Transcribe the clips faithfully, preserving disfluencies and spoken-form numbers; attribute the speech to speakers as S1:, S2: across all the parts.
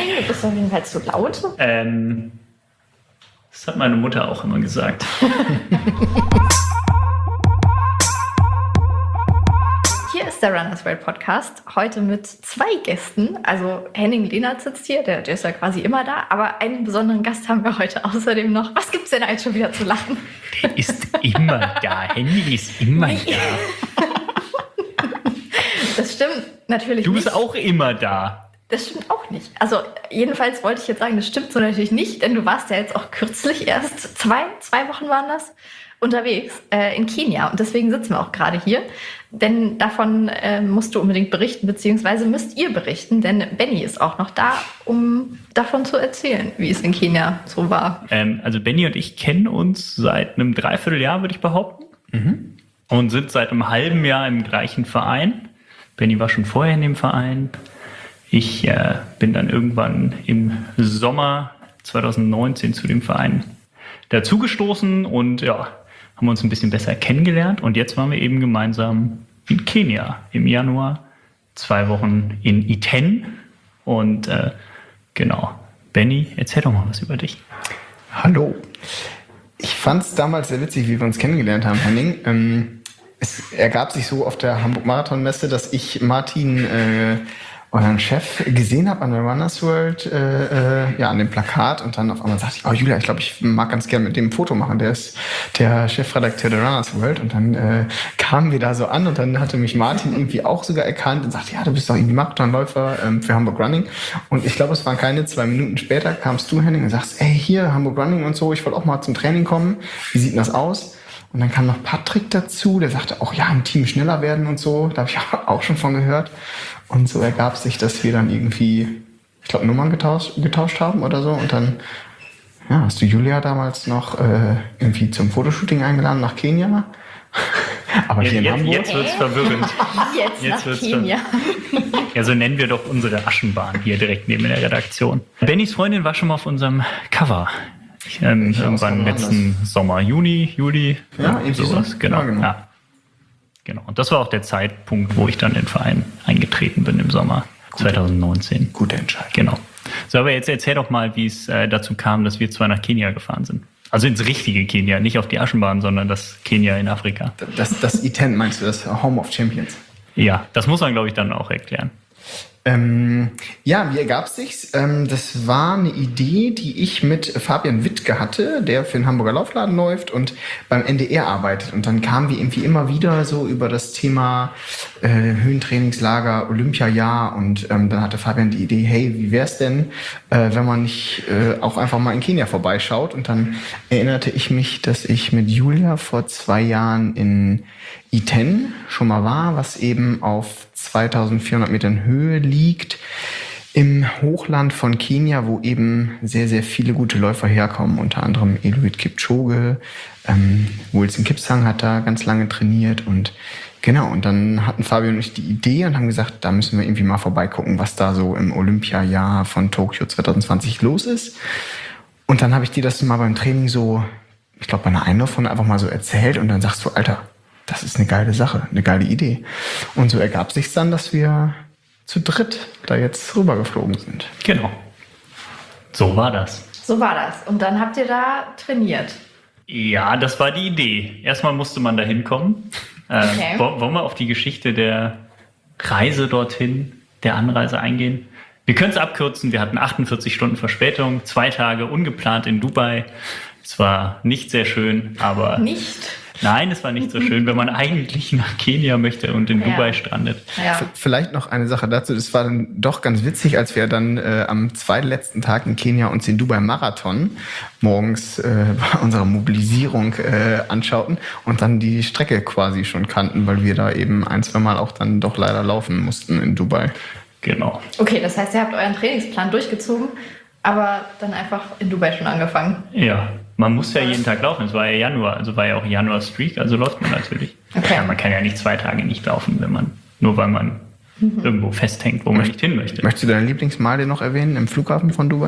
S1: Nein, du bist auf jeden Fall zu laut.
S2: Ähm, das hat meine Mutter auch immer gesagt.
S1: Hier ist der Runners World Podcast, heute mit zwei Gästen. Also Henning Lehnert sitzt hier, der, der ist ja quasi immer da, aber einen besonderen Gast haben wir heute außerdem noch. Was gibt's denn eigentlich schon wieder zu lachen?
S2: Der ist immer da, Henning ist immer da.
S1: Das stimmt natürlich
S2: Du bist
S1: nicht.
S2: auch immer da.
S1: Das stimmt auch nicht. Also jedenfalls wollte ich jetzt sagen, das stimmt so natürlich nicht, denn du warst ja jetzt auch kürzlich erst, zwei, zwei Wochen waren das, unterwegs äh, in Kenia. Und deswegen sitzen wir auch gerade hier. Denn davon äh, musst du unbedingt berichten, beziehungsweise müsst ihr berichten, denn Benny ist auch noch da, um davon zu erzählen, wie es in Kenia so war.
S2: Ähm, also Benny und ich kennen uns seit einem Dreivierteljahr, würde ich behaupten. Mhm. Und sind seit einem halben Jahr im gleichen Verein. Benny war schon vorher in dem Verein. Ich äh, bin dann irgendwann im Sommer zwanzig neunzehn zu dem Verein dazugestoßen und ja, haben uns ein bisschen besser kennengelernt. Und jetzt waren wir eben gemeinsam in Kenia im Januar, zwei Wochen in Iten. Und äh, genau, Benny, erzähl doch mal was über dich.
S3: Hallo. Ich fand es damals sehr witzig, wie wir uns kennengelernt haben, Henning. Ähm, es ergab sich so auf der Hamburg-Marathon-Messe, dass ich Martin, äh, euren Chef, gesehen habe an der Runners World, äh, äh, ja, an dem Plakat. Und dann auf einmal sagte ich, oh Julia, ich glaube, ich mag ganz gerne mit dem ein Foto machen. Der ist der Chefredakteur der Runners World. Und dann äh, kamen wir da so an und dann hatte mich Martin irgendwie auch sogar erkannt und sagte, ja, du bist doch irgendwie Marathonläufer ähm, für Hamburg Running. Und ich glaube, es waren keine zwei Minuten später, kamst du, Henning, und sagst, ey, hier, Hamburg Running und so, ich wollte auch mal zum Training kommen. Wie sieht denn das aus? Und dann kam noch Patrick dazu, der sagte auch, ja, im Team schneller werden und so. Da habe ich auch schon von gehört. Und so ergab sich, dass wir dann irgendwie, ich glaube, Nummern getauscht, getauscht haben oder so. Und dann ja, hast du Julia damals noch äh, irgendwie zum Fotoshooting eingeladen nach Kenia. Aber hier in
S2: jetzt,
S3: Hamburg.
S2: Jetzt wird es verwirrend.
S1: Jetzt, jetzt nach Kenia.
S2: Ja, so nennen wir doch unsere Aschenbahn hier direkt neben der Redaktion. Bennys Freundin war schon mal auf unserem Cover. Ähm, irgendwann letzten Sommer, Juni, Juli.
S3: Ja, irgendwie
S2: sowas.
S3: so.
S2: Genau.
S3: Ja, genau.
S2: Ja. Genau. Und das war auch der Zeitpunkt, wo ich dann in den Verein eingetreten bin im Sommer
S3: Gute,
S2: zwanzig neunzehn.
S3: Gute Entscheidung.
S2: Genau. So, aber jetzt erzähl doch mal, wie es äh, dazu kam, dass wir zwei nach Kenia gefahren sind. Also ins richtige Kenia, nicht auf die Aschenbahn, sondern das Kenia in Afrika.
S3: Das, das Iten meinst du, das Home of Champions?
S2: Ja, das muss man, glaube ich, dann auch erklären.
S3: Ähm, ja, wie ergab es sich? Ähm, das war eine Idee, die ich mit Fabian Wittke hatte, der für den Hamburger Laufladen läuft und beim N D R arbeitet. Und dann kamen wir irgendwie immer wieder so über das Thema äh, Höhentrainingslager, Olympiajahr. Und ähm, dann hatte Fabian die Idee, hey, wie wär's denn, äh, wenn man nicht äh, auch einfach mal in Kenia vorbeischaut? Und dann erinnerte ich mich, dass ich mit Julia vor zwei Jahren in Iten schon mal war, was eben auf zweitausendvierhundert Metern Höhe liegt, im Hochland von Kenia, wo eben sehr, sehr viele gute Läufer herkommen, unter anderem Eliud Kipchoge, ähm, Wilson Kipsang hat da ganz lange trainiert und genau, und dann hatten Fabio und ich die Idee und haben gesagt, da müssen wir irgendwie mal vorbeigucken, was da so im Olympiajahr von Tokio zwanzig zwanzig los ist. Und dann habe ich dir das mal beim Training so, ich glaube bei einer Einlaufrunde einfach mal so erzählt und dann sagst du, Alter, das ist eine geile Sache, eine geile Idee. Und so ergab sich dann, dass wir zu dritt da jetzt rübergeflogen sind.
S2: Genau. So war das.
S1: So war das. Und dann habt ihr da trainiert.
S2: Ja, das war die Idee. Erstmal musste man da hinkommen.
S1: Okay.
S2: Äh, wollen wir auf die Geschichte der Reise dorthin, der Anreise eingehen? Wir können es abkürzen. Wir hatten achtundvierzig Stunden Verspätung, zwei Tage ungeplant in Dubai. Es war nicht sehr schön, aber...
S1: Nicht?
S2: Nein, es war nicht so schön, wenn man eigentlich nach Kenia möchte und in ja. Dubai strandet.
S1: Ja.
S3: Vielleicht noch eine Sache dazu. Das war dann doch ganz witzig, als wir dann äh, am zweitletzten Tag in Kenia uns den Dubai-Marathon morgens äh, bei unserer Mobilisierung äh, anschauten und dann die Strecke quasi schon kannten, weil wir da eben ein, zwei Mal auch dann doch leider laufen mussten in Dubai.
S2: Genau.
S1: Okay, das heißt, ihr habt euren Trainingsplan durchgezogen, aber dann einfach in Dubai schon angefangen.
S2: Ja. Man muss ja jeden Tag laufen, es war ja Januar, also war ja auch Januar-Streak, also läuft man natürlich.
S1: Okay.
S2: Ja, man kann ja nicht zwei Tage nicht laufen, wenn man, nur weil man mhm. irgendwo festhängt, wo man nicht hin möchte.
S3: Möchtest du deine Lieblingsmeile noch erwähnen im Flughafen von Dubai?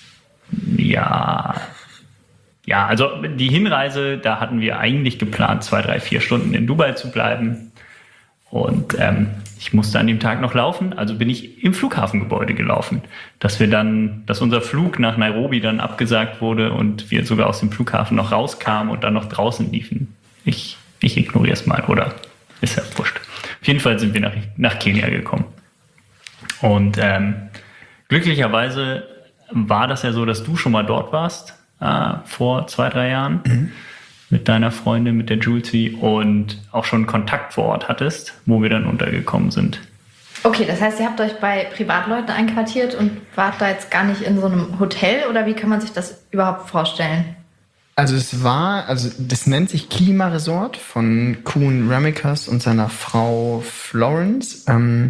S2: Ja, ja, also die Hinreise, da hatten wir eigentlich geplant, zwei, drei, vier Stunden in Dubai zu bleiben. Und ähm, ich musste an dem Tag noch laufen, also bin ich im Flughafengebäude gelaufen. Dass wir dann, dass unser Flug nach Nairobi dann abgesagt wurde und wir sogar aus dem Flughafen noch rauskamen und dann noch draußen liefen. Ich, ich ignoriere es mal, oder? Ist ja wurscht. Auf jeden Fall sind wir nach, nach Kenia gekommen. Und ähm, glücklicherweise war das ja so, dass du schon mal dort warst, äh, vor zwei, drei Jahren. Mhm. Mit deiner Freundin, mit der Julesy und auch schon Kontakt vor Ort hattest, wo wir dann untergekommen sind.
S1: Okay, das heißt, ihr habt euch bei Privatleuten einquartiert und wart da jetzt gar nicht in so einem Hotel oder wie kann man sich das überhaupt vorstellen?
S3: Also es war, also das nennt sich Klimaresort von Kuhn Ramikas und seiner Frau Florence. Ähm,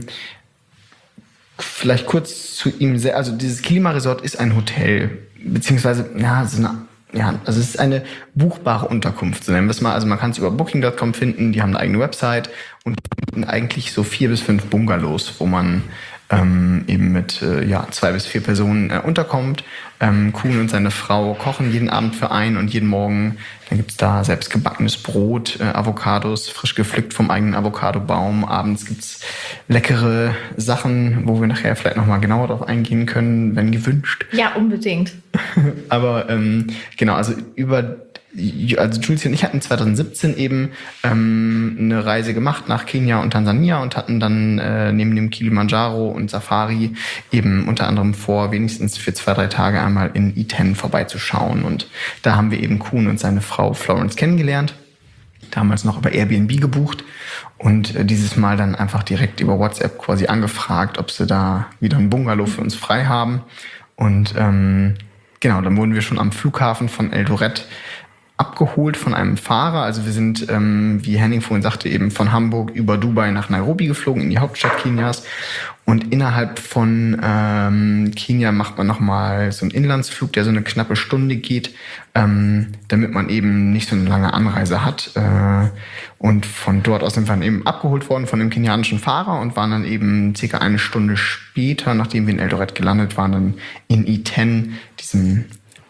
S3: vielleicht kurz zu ihm, sehr, also dieses Klimaresort ist ein Hotel, beziehungsweise, ja, so eine Ja, also es ist eine buchbare Unterkunft, so nennen wir es mal. Also man kann es über Booking Punkt com finden, die haben eine eigene Website und bieten eigentlich so vier bis fünf Bungalows, wo man ähm, eben mit äh, ja, zwei bis vier Personen äh, unterkommt. Ähm, Kuhn und seine Frau kochen jeden Abend für einen und jeden Morgen, dann gibt's da selbst gebackenes Brot, äh, Avocados, frisch gepflückt vom eigenen Avocadobaum. Abends gibt's leckere Sachen, wo wir nachher vielleicht nochmal genauer drauf eingehen können, wenn gewünscht.
S1: Ja, unbedingt.
S3: Aber ähm, genau, also über also Julesy und ich hatten zwanzig siebzehn eben ähm, eine Reise gemacht nach Kenia und Tansania und hatten dann äh, neben dem Kilimanjaro und Safari eben unter anderem vor, wenigstens für zwei, drei Tage einmal in Iten vorbeizuschauen. Und da haben wir eben Kuhn und seine Frau Florence kennengelernt, damals noch über Airbnb gebucht und äh, dieses Mal dann einfach direkt über WhatsApp quasi angefragt, ob sie da wieder ein Bungalow für uns frei haben. Und ähm, genau, dann wurden wir schon am Flughafen von Eldoret abgeholt von einem Fahrer. Also wir sind, ähm, wie Henning vorhin sagte, eben von Hamburg über Dubai nach Nairobi geflogen, in die Hauptstadt Kenias. Und innerhalb von ähm, Kenia macht man nochmal so einen Inlandsflug, der so eine knappe Stunde geht, ähm, damit man eben nicht so eine lange Anreise hat. Äh, und von dort aus sind wir dann eben abgeholt worden von dem kenianischen Fahrer und waren dann eben circa eine Stunde später, nachdem wir in Eldoret gelandet waren, dann in Iten, diesem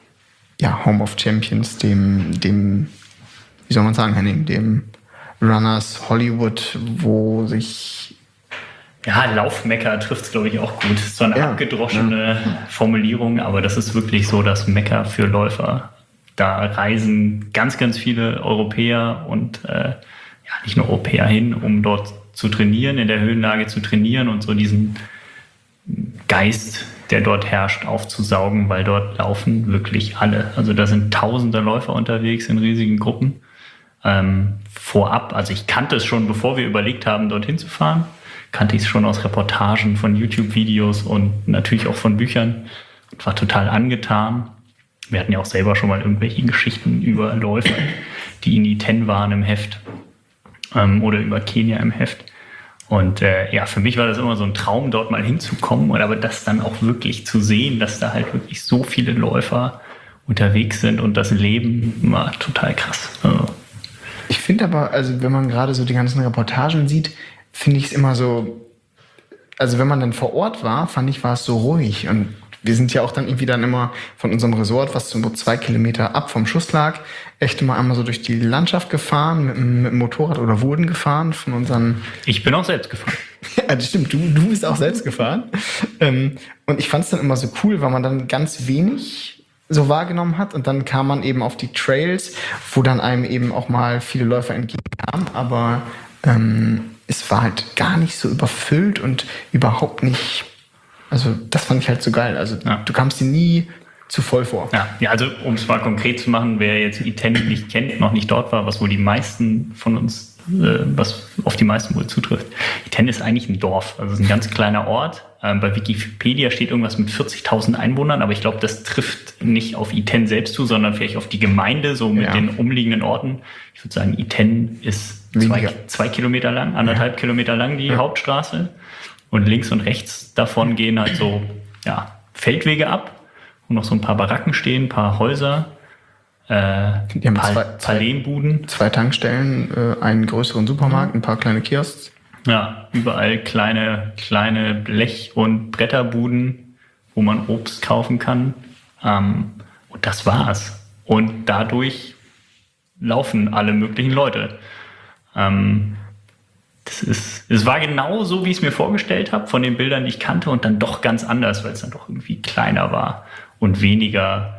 S3: ja, Home of Champions, dem, dem, wie soll man sagen, Henning, dem Runners Hollywood, wo sich...
S2: Ja, Laufmecker trifft es, glaube ich, auch gut. Das ist so eine ja, abgedroschene ja. Formulierung, aber das ist wirklich so das Mecker für Läufer. Da reisen ganz, ganz viele Europäer und äh, ja, nicht nur Europäer hin, um dort zu trainieren, in der Höhenlage zu trainieren und so diesen Geist, der dort herrscht, aufzusaugen, weil dort laufen wirklich alle. Also da sind tausende Läufer unterwegs in riesigen Gruppen. Ähm, vorab, also ich kannte es schon, bevor wir überlegt haben, dorthin zu fahren, kannte ich es schon aus Reportagen, von YouTube-Videos und natürlich auch von Büchern und war total angetan. Wir hatten ja auch selber schon mal irgendwelche Geschichten über Läufer, die in Iten waren im Heft ähm, oder über Kenia im Heft. Und äh, ja, für mich war das immer so ein Traum, dort mal hinzukommen, aber das dann auch wirklich zu sehen, dass da halt wirklich so viele Läufer unterwegs sind und das Leben war total krass. Also.
S3: Ich finde aber, also wenn man gerade so die ganzen Reportagen sieht, finde ich es immer so, also wenn man dann vor Ort war, fand ich, war es so ruhig. Und wir sind ja auch dann irgendwie dann immer von unserem Resort, was so zwei Kilometer ab vom Schuss lag, echt immer einmal so durch die Landschaft gefahren, mit, mit dem Motorrad oder wurden gefahren von unseren...
S2: Ich bin auch selbst gefahren.
S3: Ja, das stimmt, du, du bist auch selbst gefahren. Ähm, und ich fand es dann immer so cool, weil man dann ganz wenig so wahrgenommen hat und dann kam man eben auf die Trails, wo dann einem eben auch mal viele Läufer entgegenkamen, aber ähm, es war halt gar nicht so überfüllt und überhaupt nicht... Also das fand ich halt so geil. Also ja. Du kamst dir nie zu voll vor.
S2: Ja, ja, also um es mal konkret zu machen, wer jetzt Iten nicht kennt, noch nicht dort war, was wohl die meisten von uns, äh, was auf die meisten wohl zutrifft. Iten ist eigentlich ein Dorf, also es ist ein ganz kleiner Ort. Ähm, bei Wikipedia steht irgendwas mit vierzigtausend Einwohnern, aber ich glaube, das trifft nicht auf Iten selbst zu, sondern vielleicht auf die Gemeinde, so mit ja. den umliegenden Orten. Ich würde sagen, Iten ist zwei, zwei Kilometer lang, anderthalb ja. Kilometer lang die ja. Hauptstraße. Und links und rechts davon gehen halt so ja, Feldwege ab, wo noch so ein paar Baracken stehen, ein paar Häuser, äh, ein paar, zwei, paar Lehmbuden.
S3: Zwei Tankstellen, äh, einen größeren Supermarkt, ein paar kleine Kiosks.
S2: Ja, überall kleine, kleine Blech- und Bretterbuden, wo man Obst kaufen kann. Ähm, und das war's. Und dadurch laufen alle möglichen Leute. Ähm, das ist, es war genau so, wie ich es mir vorgestellt habe, von den Bildern, die ich kannte, und dann doch ganz anders, weil es dann doch irgendwie kleiner war und weniger,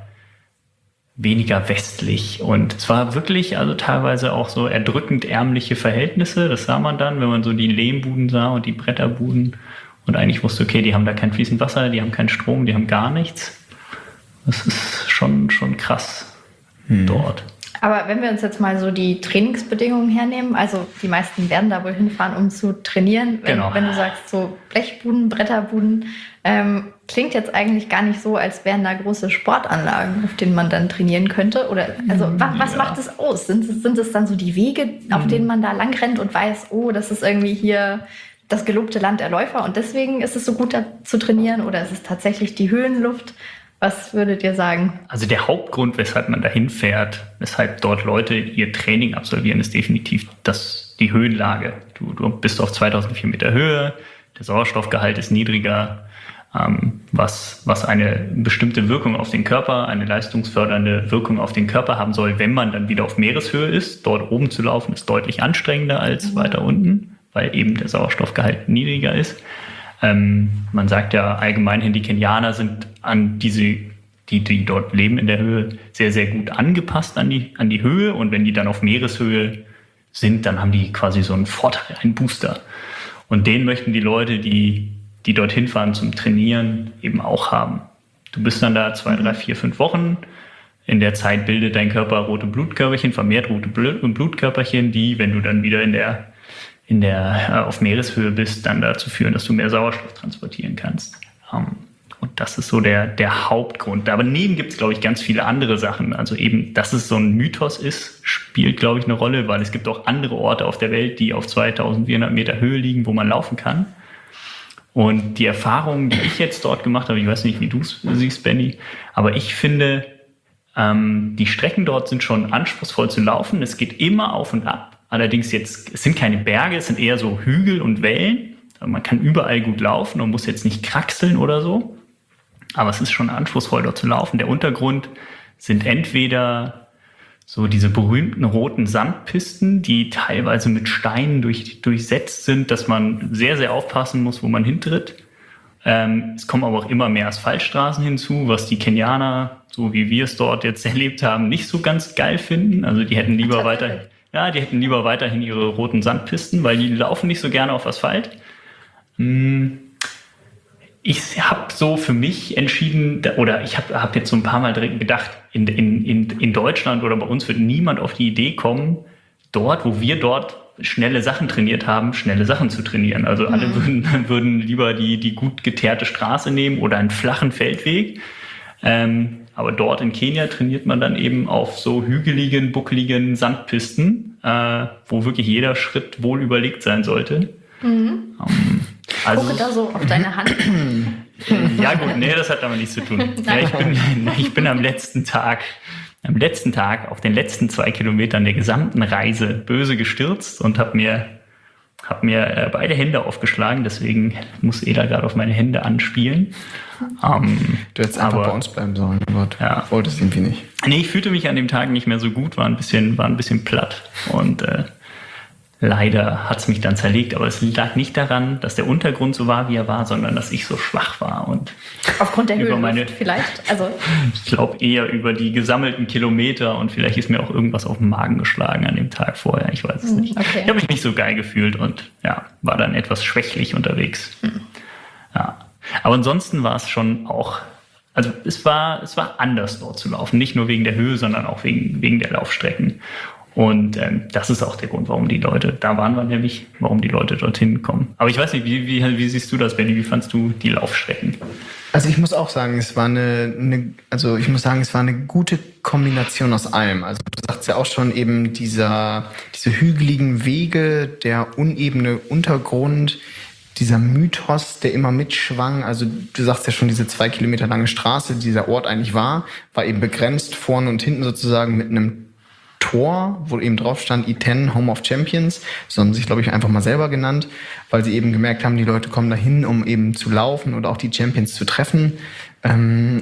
S2: weniger westlich. Und es war wirklich, also teilweise auch so erdrückend ärmliche Verhältnisse. Das sah man dann, wenn man so die Lehmbuden sah und die Bretterbuden und eigentlich wusste, okay, die haben da kein fließend Wasser, die haben keinen Strom, die haben gar nichts. Das ist schon, schon krass hm. dort.
S1: Aber wenn wir uns jetzt mal so die Trainingsbedingungen hernehmen, also die meisten werden da wohl hinfahren, um zu trainieren. Wenn,
S2: genau.
S1: wenn du sagst, so Blechbuden, Bretterbuden, ähm, klingt jetzt eigentlich gar nicht so, als wären da große Sportanlagen, auf denen man dann trainieren könnte. Oder also was, was ja. macht es aus? Sind, sind es dann so die Wege, auf mhm. denen man da lang rennt und weiß, oh, das ist irgendwie hier das gelobte Land der Läufer und deswegen ist es so gut da zu trainieren? Oder ist es tatsächlich die Höhenluft? Was würdet ihr sagen?
S2: Also der Hauptgrund, weshalb man dahin fährt, weshalb dort Leute ihr Training absolvieren, ist definitiv das, die Höhenlage. Du, du bist auf zweitausendvier Meter Höhe, der Sauerstoffgehalt ist niedriger, ähm, was, was eine bestimmte Wirkung auf den Körper, eine leistungsfördernde Wirkung auf den Körper haben soll, wenn man dann wieder auf Meereshöhe ist. Dort oben zu laufen ist deutlich anstrengender als mhm. weiter unten, weil eben der Sauerstoffgehalt niedriger ist. Ähm, man sagt ja allgemein hin, die Kenianer sind an diese, die, die dort leben in der Höhe, sehr, sehr gut angepasst an die, an die Höhe. Und wenn die dann auf Meereshöhe sind, dann haben die quasi so einen Vorteil, einen Booster. Und den möchten die Leute, die, die dorthin fahren zum Trainieren, eben auch haben. Du bist dann da zwei, drei, vier, fünf Wochen. In der Zeit bildet dein Körper rote Blutkörperchen, vermehrt rote Blutkörperchen, die, wenn du dann wieder in der in der äh, auf Meereshöhe bist, dann dazu führen, dass du mehr Sauerstoff transportieren kannst. Um, und das ist so der, der Hauptgrund. Aber daneben gibt es, glaube ich, ganz viele andere Sachen. Also eben, dass es so ein Mythos ist, spielt, glaube ich, eine Rolle, weil es gibt auch andere Orte auf der Welt, die auf zweitausendvierhundert Meter Höhe liegen, wo man laufen kann. Und die Erfahrungen, die ich jetzt dort gemacht habe, ich weiß nicht, wie du es siehst, Benny, aber ich finde, ähm, die Strecken dort sind schon anspruchsvoll zu laufen. Es geht immer auf und ab. Allerdings jetzt, es sind keine Berge, es sind eher so Hügel und Wellen. Man kann überall gut laufen und muss jetzt nicht kraxeln oder so. Aber es ist schon anspruchsvoll, dort zu laufen. Der Untergrund sind entweder so diese berühmten roten Sandpisten, die teilweise mit Steinen durch, durchsetzt sind, dass man sehr, sehr aufpassen muss, wo man hintritt. Ähm, es kommen aber auch immer mehr Asphaltstraßen hinzu, was die Kenianer, so wie wir es dort jetzt erlebt haben, nicht so ganz geil finden. Also die hätten lieber weiter... Ja, die hätten lieber weiterhin ihre roten Sandpisten, weil die laufen nicht so gerne auf Asphalt. Ich habe so für mich entschieden, oder ich habe hab jetzt so ein paar Mal direkt gedacht, in, in, in, in Deutschland oder bei uns wird niemand auf die Idee kommen, dort, wo wir dort schnelle Sachen trainiert haben, schnelle Sachen zu trainieren. Also alle mhm. würden, würden lieber die, die gut geteerte Straße nehmen oder einen flachen Feldweg. Ähm, aber dort in Kenia trainiert man dann eben auf so hügeligen, buckeligen Sandpisten, äh, wo wirklich jeder Schritt wohl überlegt sein sollte.
S1: Mhm.
S2: Ähm, also,
S1: Gucke da so auf deine Hand.
S2: Ja gut, nee, das hat damit nichts zu tun. Ja, ich, bin, ich bin am letzten Tag, am letzten Tag auf den letzten zwei Kilometern der gesamten Reise böse gestürzt und habe mir Hab mir beide Hände aufgeschlagen, deswegen muss Eda gerade auf meine Hände anspielen. Ähm,
S3: du hättest einfach
S2: aber,
S3: bei uns bleiben sollen, aber du
S2: ja.
S3: wolltest irgendwie nicht.
S2: Nee, ich fühlte mich an dem Tag nicht mehr so gut, war ein bisschen, war ein bisschen platt und äh, leider hat es mich dann zerlegt. Aber es lag nicht daran, dass der Untergrund so war, wie er war, sondern dass ich so schwach war. Und
S1: aufgrund der
S2: über meine,
S1: Höhenluft vielleicht? Also.
S2: Ich glaube eher über die gesammelten Kilometer und vielleicht ist mir auch irgendwas auf den Magen geschlagen an dem Tag vorher. Ich weiß es
S1: mhm,
S2: nicht.
S1: Okay.
S2: Ich habe mich nicht so geil gefühlt und ja, war dann etwas schwächlich unterwegs. Mhm. Ja. Aber ansonsten war es schon auch, also es war, es war anders dort zu laufen. Nicht nur wegen der Höhe, sondern auch wegen, wegen der Laufstrecken. Und ähm, das ist auch der Grund, warum die Leute, da waren wir nämlich, warum die Leute dorthin kommen. Aber ich weiß nicht, wie, wie, wie siehst du das, Benny? Wie fandst du die Laufstrecken?
S3: Also ich muss auch sagen, es war eine, eine, also ich muss sagen, es war eine gute Kombination aus allem. Also du sagst ja auch schon eben dieser, diese hügeligen Wege, der unebene Untergrund, dieser Mythos, der immer mitschwang. Also du sagst ja schon, diese zwei Kilometer lange Straße, die dieser Ort eigentlich war, war eben begrenzt vorne und hinten sozusagen mit einem Tor, wo eben drauf stand I zehn, Home of Champions. So haben sie sich, glaube ich, einfach mal selber genannt, weil sie eben gemerkt haben, die Leute kommen dahin, um eben zu laufen oder auch die Champions zu treffen.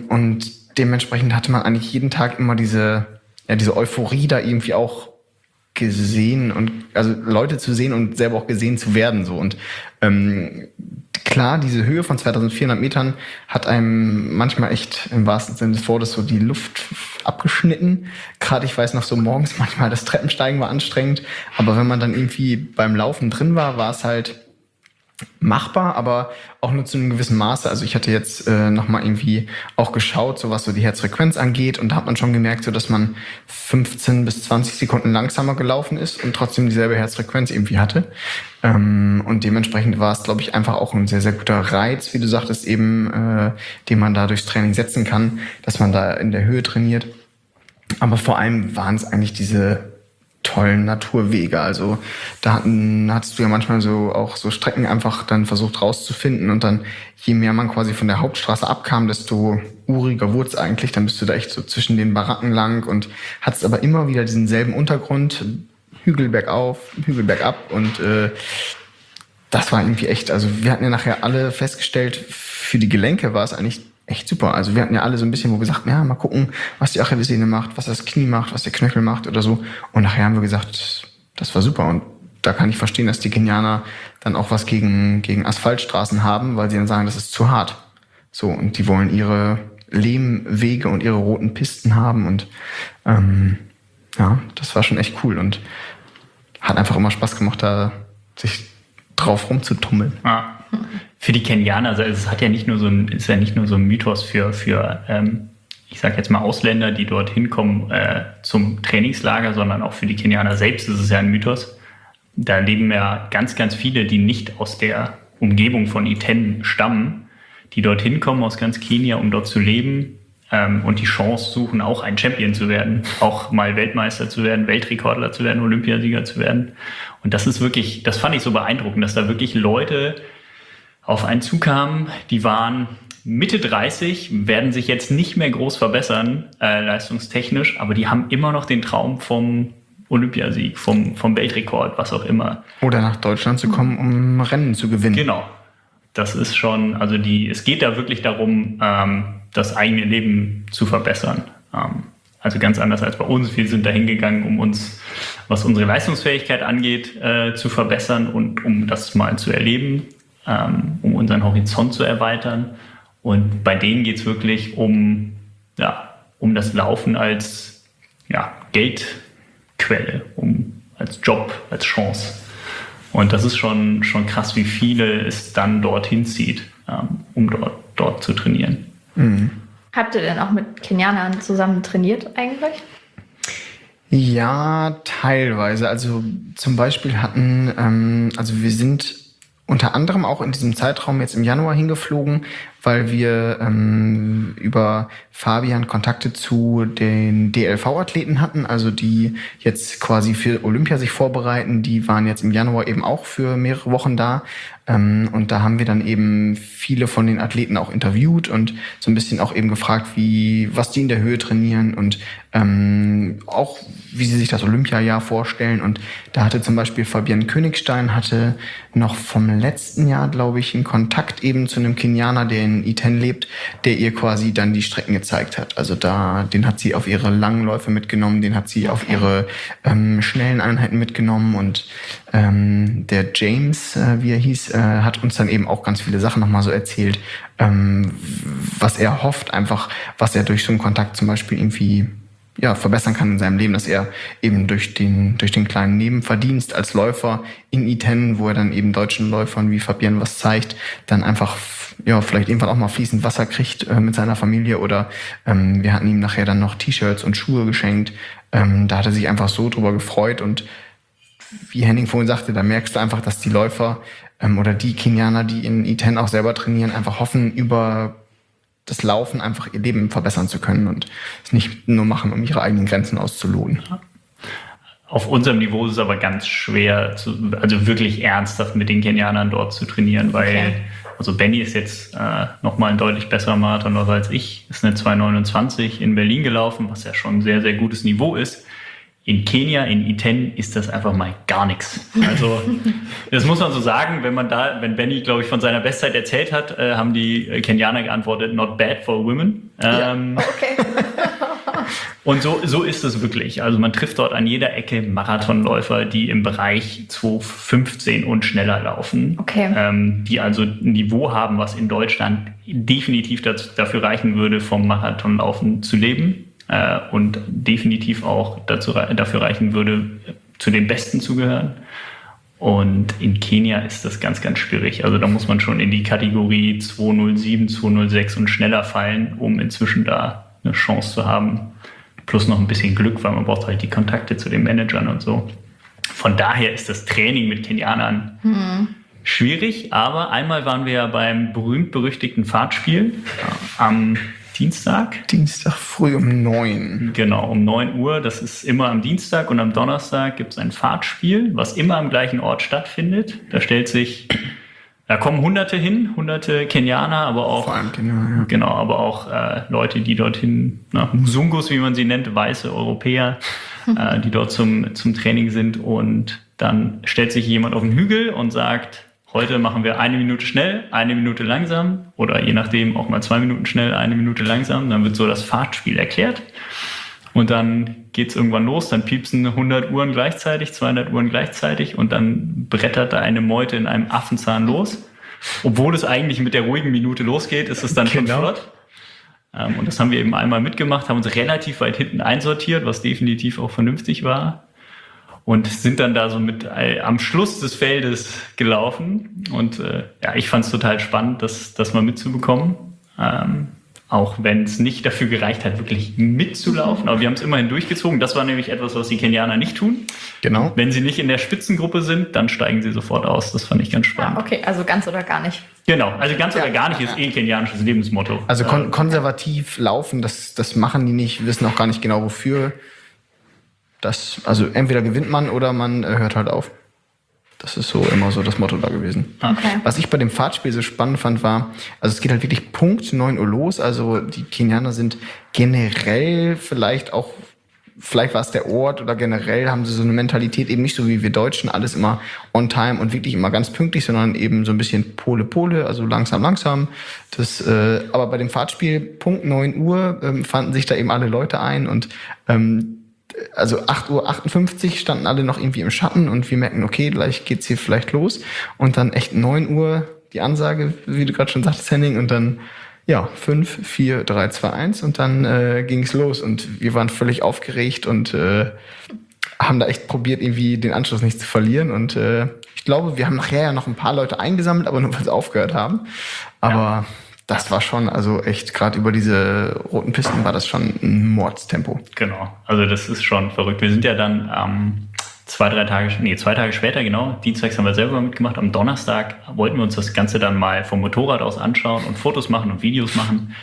S3: Und dementsprechend hatte man eigentlich jeden Tag immer diese, ja, diese Euphorie, da irgendwie auch gesehen und also Leute zu sehen und selber auch gesehen zu werden so und ähm, klar, diese Höhe von zweitausendvierhundert Metern hat einem manchmal echt im wahrsten Sinne des Wortes so die Luft abgeschnitten. Gerade ich weiß noch so morgens manchmal das Treppensteigen war anstrengend, aber wenn man dann irgendwie beim Laufen drin war, war es halt machbar, aber auch nur zu einem gewissen Maße. Also ich hatte jetzt äh, nochmal irgendwie auch geschaut, so was so die Herzfrequenz angeht und da hat man schon gemerkt, so dass man fünfzehn bis zwanzig Sekunden langsamer gelaufen ist und trotzdem dieselbe Herzfrequenz irgendwie hatte. Ähm, und dementsprechend war es, glaube ich, einfach auch ein sehr, sehr guter Reiz, wie du sagtest, eben, äh, den man da durchs Training setzen kann, dass man da in der Höhe trainiert. Aber vor allem waren es eigentlich diese tollen Naturwege. Also da hatten, hattest du ja manchmal so auch so Strecken einfach dann versucht rauszufinden und dann je mehr man quasi von der Hauptstraße abkam, desto uriger wurde es eigentlich. Dann bist du da echt so zwischen den Baracken lang und hattest aber immer wieder diesen selben Untergrund, Hügel bergauf, Hügel bergab und äh, das war irgendwie echt, also wir hatten ja nachher alle festgestellt, für die Gelenke war es eigentlich echt super. Also wir hatten ja alle so ein bisschen, wo wir gesagt haben, ja, mal gucken, was die Achillessehne macht, was das Knie macht, was der Knöchel macht oder so. Und nachher haben wir gesagt, das war super. Und da kann ich verstehen, dass die Kenianer dann auch was gegen, gegen Asphaltstraßen haben, weil sie dann sagen, das ist zu hart. So, und die wollen ihre Lehmwege und ihre roten Pisten haben. Und ähm, ja, das war schon echt cool und hat einfach immer Spaß gemacht, da sich drauf rumzutummeln.
S2: Ah. Für die Kenianer, also es hat ja nicht nur so ein, ist ja nicht nur so ein Mythos für, für ähm, ich sage jetzt mal Ausländer, die dorthin kommen äh, zum Trainingslager, sondern auch für die Kenianer selbst ist es ja ein Mythos. Da leben ja ganz, ganz viele, die nicht aus der Umgebung von Iten stammen, die dorthin kommen aus ganz Kenia, um dort zu leben ähm, und die Chance suchen, auch ein Champion zu werden, auch mal Weltmeister zu werden, Weltrekordler zu werden, Olympiasieger zu werden. Und das ist wirklich, das fand ich so beeindruckend, dass da wirklich Leute auf einen zukamen, die waren Mitte dreißig, werden sich jetzt nicht mehr groß verbessern, äh, leistungstechnisch, aber die haben immer noch den Traum vom Olympiasieg, vom, vom Weltrekord, was auch immer.
S3: Oder nach Deutschland zu kommen, um Rennen zu gewinnen.
S2: Genau. Das ist schon, also die, es geht da wirklich darum, ähm, das eigene Leben zu verbessern. Ähm, also ganz anders als bei uns. Wir sind da hingegangen, um uns, was unsere Leistungsfähigkeit angeht, äh, zu verbessern und um das mal zu erleben. Um unseren Horizont zu erweitern. Und bei denen geht es wirklich um, ja, um das Laufen als ja, Geldquelle, um, als Job, als Chance. Und das ist schon, schon krass, wie viele es dann dorthin zieht, um dort, dort zu trainieren.
S3: Mhm.
S1: Habt ihr denn auch mit Kenianern zusammen trainiert eigentlich?
S3: Ja, teilweise. Also zum Beispiel hatten, ähm, also wir sind unter anderem auch in diesem Zeitraum jetzt im Januar hingeflogen, weil wir ähm, über Fabian Kontakte zu den D L V-Athleten hatten, also die jetzt quasi für Olympia sich vorbereiten. Die waren jetzt im Januar eben auch für mehrere Wochen da. Ähm, und da haben wir dann eben viele von den Athleten auch interviewt und so ein bisschen auch eben gefragt, wie was die in der Höhe trainieren und ähm, auch wie sie sich das Olympiajahr vorstellen. Und da hatte zum Beispiel Fabian Königstein hatte noch vom letzten Jahr, glaube ich, einen Kontakt eben zu einem Kenianer, der in Iten lebt, der ihr quasi dann die Strecken gezeigt hat. Also da, den hat sie auf ihre langen Läufe mitgenommen, den hat sie auf ihre ähm, schnellen Einheiten mitgenommen und ähm, der James, äh, wie er hieß, äh, hat uns dann eben auch ganz viele Sachen nochmal so erzählt, ähm, was er hofft, einfach, was er durch so einen Kontakt zum Beispiel irgendwie ja, verbessern kann in seinem Leben, dass er eben durch den, durch den kleinen Nebenverdienst als Läufer in Iten, wo er dann eben deutschen Läufern wie Fabian was zeigt, dann einfach ja, vielleicht irgendwann auch mal fließend Wasser kriegt äh, mit seiner Familie oder ähm, wir hatten ihm nachher dann noch T-Shirts und Schuhe geschenkt. Ähm, da hat er sich einfach so drüber gefreut und wie Henning vorhin sagte, da merkst du einfach, dass die Läufer ähm, oder die Kenianer, die in Iten auch selber trainieren, einfach hoffen, über das Laufen einfach ihr Leben verbessern zu können und es nicht nur machen, um ihre eigenen Grenzen auszuloten.
S2: Auf unserem Niveau ist es aber ganz schwer, zu, also wirklich ernsthaft mit den Kenianern dort zu trainieren, weil okay. Also Benny ist jetzt äh, nochmal ein deutlich besserer Marathonläufer als ich, ist eine zwei neunundzwanzig in Berlin gelaufen, was ja schon ein sehr, sehr gutes Niveau ist. In Kenia, in Iten, ist das einfach mal gar nichts. Also das muss man so sagen, wenn man da, wenn Benny, glaube ich, von seiner Bestzeit erzählt hat, äh, haben die Kenianer geantwortet, not bad for women. Ähm,
S1: ja, okay.
S2: Und so, so ist es wirklich. Also man trifft dort an jeder Ecke Marathonläufer, die im Bereich zwei fünfzehn und schneller laufen.
S1: Okay.
S2: Ähm, die also ein Niveau haben, was in Deutschland definitiv dazu, dafür reichen würde, vom Marathonlaufen zu leben. Äh, und definitiv auch dazu, dafür reichen würde, zu den Besten zu gehören. Und in Kenia ist das ganz, ganz schwierig. Also da muss man schon in die Kategorie zwei null sieben, zwei null sechs und schneller fallen, um inzwischen da eine Chance zu haben. Plus noch ein bisschen Glück, weil man braucht halt die Kontakte zu den Managern und so. Von daher ist das Training mit Kenianern mhm. schwierig. Aber einmal waren wir ja beim berühmt-berüchtigten Fahrtspiel am Dienstag.
S3: Dienstag früh um neun.
S2: Genau, um neun Uhr. Das ist immer am Dienstag und am Donnerstag gibt es ein Fahrtspiel, was immer am gleichen Ort stattfindet. Da stellt sich, da kommen Hunderte hin, hunderte Kenianer, aber auch,
S3: Vor allem Kenianer, ja.
S2: Genau, aber auch äh, Leute, die dorthin, na, Musungus, wie man sie nennt, weiße Europäer, äh, die dort zum, zum Training sind. Und dann stellt sich jemand auf den Hügel und sagt, heute machen wir eine Minute schnell, eine Minute langsam oder je nachdem auch mal zwei Minuten schnell, eine Minute langsam. Dann wird so das Fahrtspiel erklärt und dann geht's irgendwann los. Dann piepsen hundert Uhren gleichzeitig, zweihundert Uhren gleichzeitig und dann brettert da eine Meute in einem Affenzahn los. Obwohl es eigentlich mit der ruhigen Minute losgeht, ist es dann schon
S3: Genau.
S2: flott. Ähm, und das haben wir eben einmal mitgemacht, haben uns relativ weit hinten einsortiert, was definitiv auch vernünftig war. Und sind dann da so mit äh, am Schluss des Feldes gelaufen. Und äh, ja, ich fand es total spannend, das, das mal mitzubekommen. Ähm, auch wenn es nicht dafür gereicht hat, wirklich mitzulaufen. Aber wir haben es immerhin durchgezogen. Das war nämlich etwas, was die Kenianer nicht tun.
S3: Genau.
S2: Wenn sie nicht in der Spitzengruppe sind, dann steigen sie sofort aus. Das fand ich ganz spannend.
S1: Ja, okay, also ganz oder gar nicht.
S2: Genau, also ganz
S3: Ja.
S2: oder gar nicht ist eh ein kenianisches Lebensmotto.
S3: Also kon-
S2: Äh,
S3: konservativ laufen, das, das machen die nicht, wissen auch gar nicht genau wofür. Das, also entweder gewinnt man oder man äh, hört halt auf. Das ist so immer so das Motto da gewesen.
S1: Okay.
S3: Was ich bei dem Fahrtspiel so spannend fand, war, also es geht halt wirklich Punkt neun Uhr los. Also die Kenianer sind generell vielleicht auch, vielleicht war es der Ort oder generell haben sie so eine Mentalität eben nicht so wie wir Deutschen, alles immer on time und wirklich immer ganz pünktlich, sondern eben so ein bisschen Pole Pole, also langsam langsam. Das, äh, aber bei dem Fahrtspiel Punkt neun Uhr ähm, fanden sich da eben alle Leute ein und ähm, also acht Uhr achtundfünfzig standen alle noch irgendwie im Schatten und wir merken, okay, gleich geht's hier vielleicht los. Und dann echt neun Uhr die Ansage, wie du gerade schon sagtest, Henning, und dann ja, fünf, vier, drei, zwei, eins und dann äh, ging's los und wir waren völlig aufgeregt und äh, haben da echt probiert, irgendwie den Anschluss nicht zu verlieren. Und äh, ich glaube, wir haben nachher ja noch ein paar Leute eingesammelt, aber nur weil sie aufgehört haben. Aber ja. Das war schon, also echt, gerade über diese roten Pisten war das schon ein Mordstempo.
S2: Genau, also das ist schon verrückt. Wir sind ja dann ähm, zwei, drei Tage, nee, zwei Tage später, genau, dienstags haben wir selber mitgemacht. Am Donnerstag wollten wir uns das Ganze dann mal vom Motorrad aus anschauen und Fotos machen und Videos machen.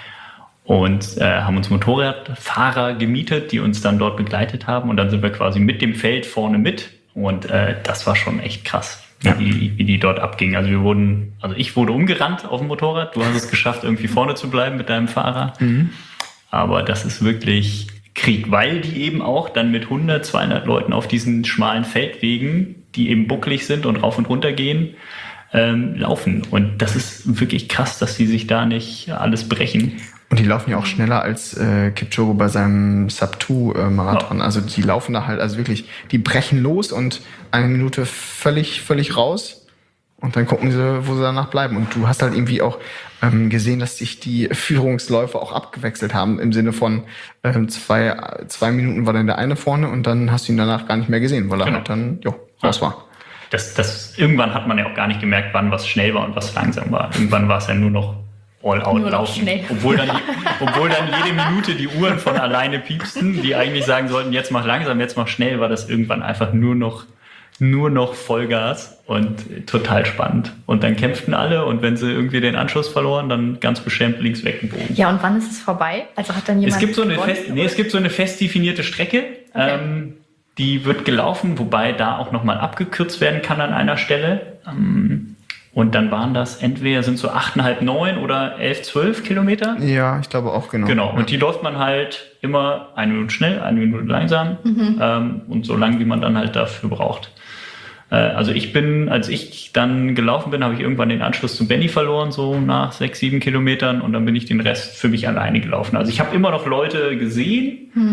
S2: Und äh, haben uns Motorradfahrer gemietet, die uns dann dort begleitet haben. Und dann sind wir quasi mit dem Feld vorne mit. Und äh, das war schon echt krass.
S3: Ja.
S2: Wie, wie die dort abgingen. Also wir wurden, also ich wurde umgerannt auf dem Motorrad. Du hast es geschafft, irgendwie vorne zu bleiben mit deinem Fahrer. Mhm. Aber das ist wirklich Krieg, weil die eben auch dann mit hundert, zweihundert Leuten auf diesen schmalen Feldwegen, die eben bucklig sind und rauf und runter gehen, ähm, laufen. Und das ist wirklich krass, dass die sich da nicht alles brechen.
S3: Und die laufen ja auch schneller als äh, Kipchoge bei seinem Sub zwei Marathon. Ja. Also die laufen da halt, also wirklich, die brechen los und eine Minute völlig, völlig raus. Und dann gucken sie, wo sie danach bleiben. Und du hast halt irgendwie auch ähm, gesehen, dass sich die Führungsläufer auch abgewechselt haben. Im Sinne von ähm, zwei, zwei Minuten war dann der eine vorne und dann hast du ihn danach gar nicht mehr gesehen, weil er genau. halt dann jo, raus
S2: ja.
S3: war.
S2: Das, das, irgendwann hat man ja auch gar nicht gemerkt, wann was schnell war und was langsam war. Irgendwann war es ja nur noch all out
S1: Nur
S2: laufen.
S1: Schnell.
S2: Obwohl dann, obwohl dann jede Minute die Uhren von alleine piepsten, die eigentlich sagen sollten, jetzt mach langsam, jetzt mach schnell, war das irgendwann einfach nur noch, nur noch Vollgas und total spannend. Und dann kämpften alle und wenn sie irgendwie den Anschluss verloren, dann ganz beschämt links weggebogen.
S1: Ja, und wann ist es vorbei? Also hat dann jemand
S2: es gibt so eine
S1: gewonnen,
S2: fest, nee, es gibt so eine fest definierte Strecke,
S1: okay.
S2: ähm, die wird gelaufen, wobei da auch nochmal abgekürzt werden kann an einer Stelle. Ähm, Und dann waren das entweder sind so achteinhalb, neun oder elf, zwölf Kilometer.
S3: Ja, ich glaube auch, genau.
S2: Genau. Und die läuft man halt immer eine Minute schnell, eine Minute langsam mhm. ähm, und so lang, wie man dann halt dafür braucht. Äh, also ich bin, als ich dann gelaufen bin, habe ich irgendwann den Anschluss zu Benny verloren, so nach sechs, sieben Kilometern und dann bin ich den Rest für mich alleine gelaufen. Also ich habe immer noch Leute gesehen, mhm.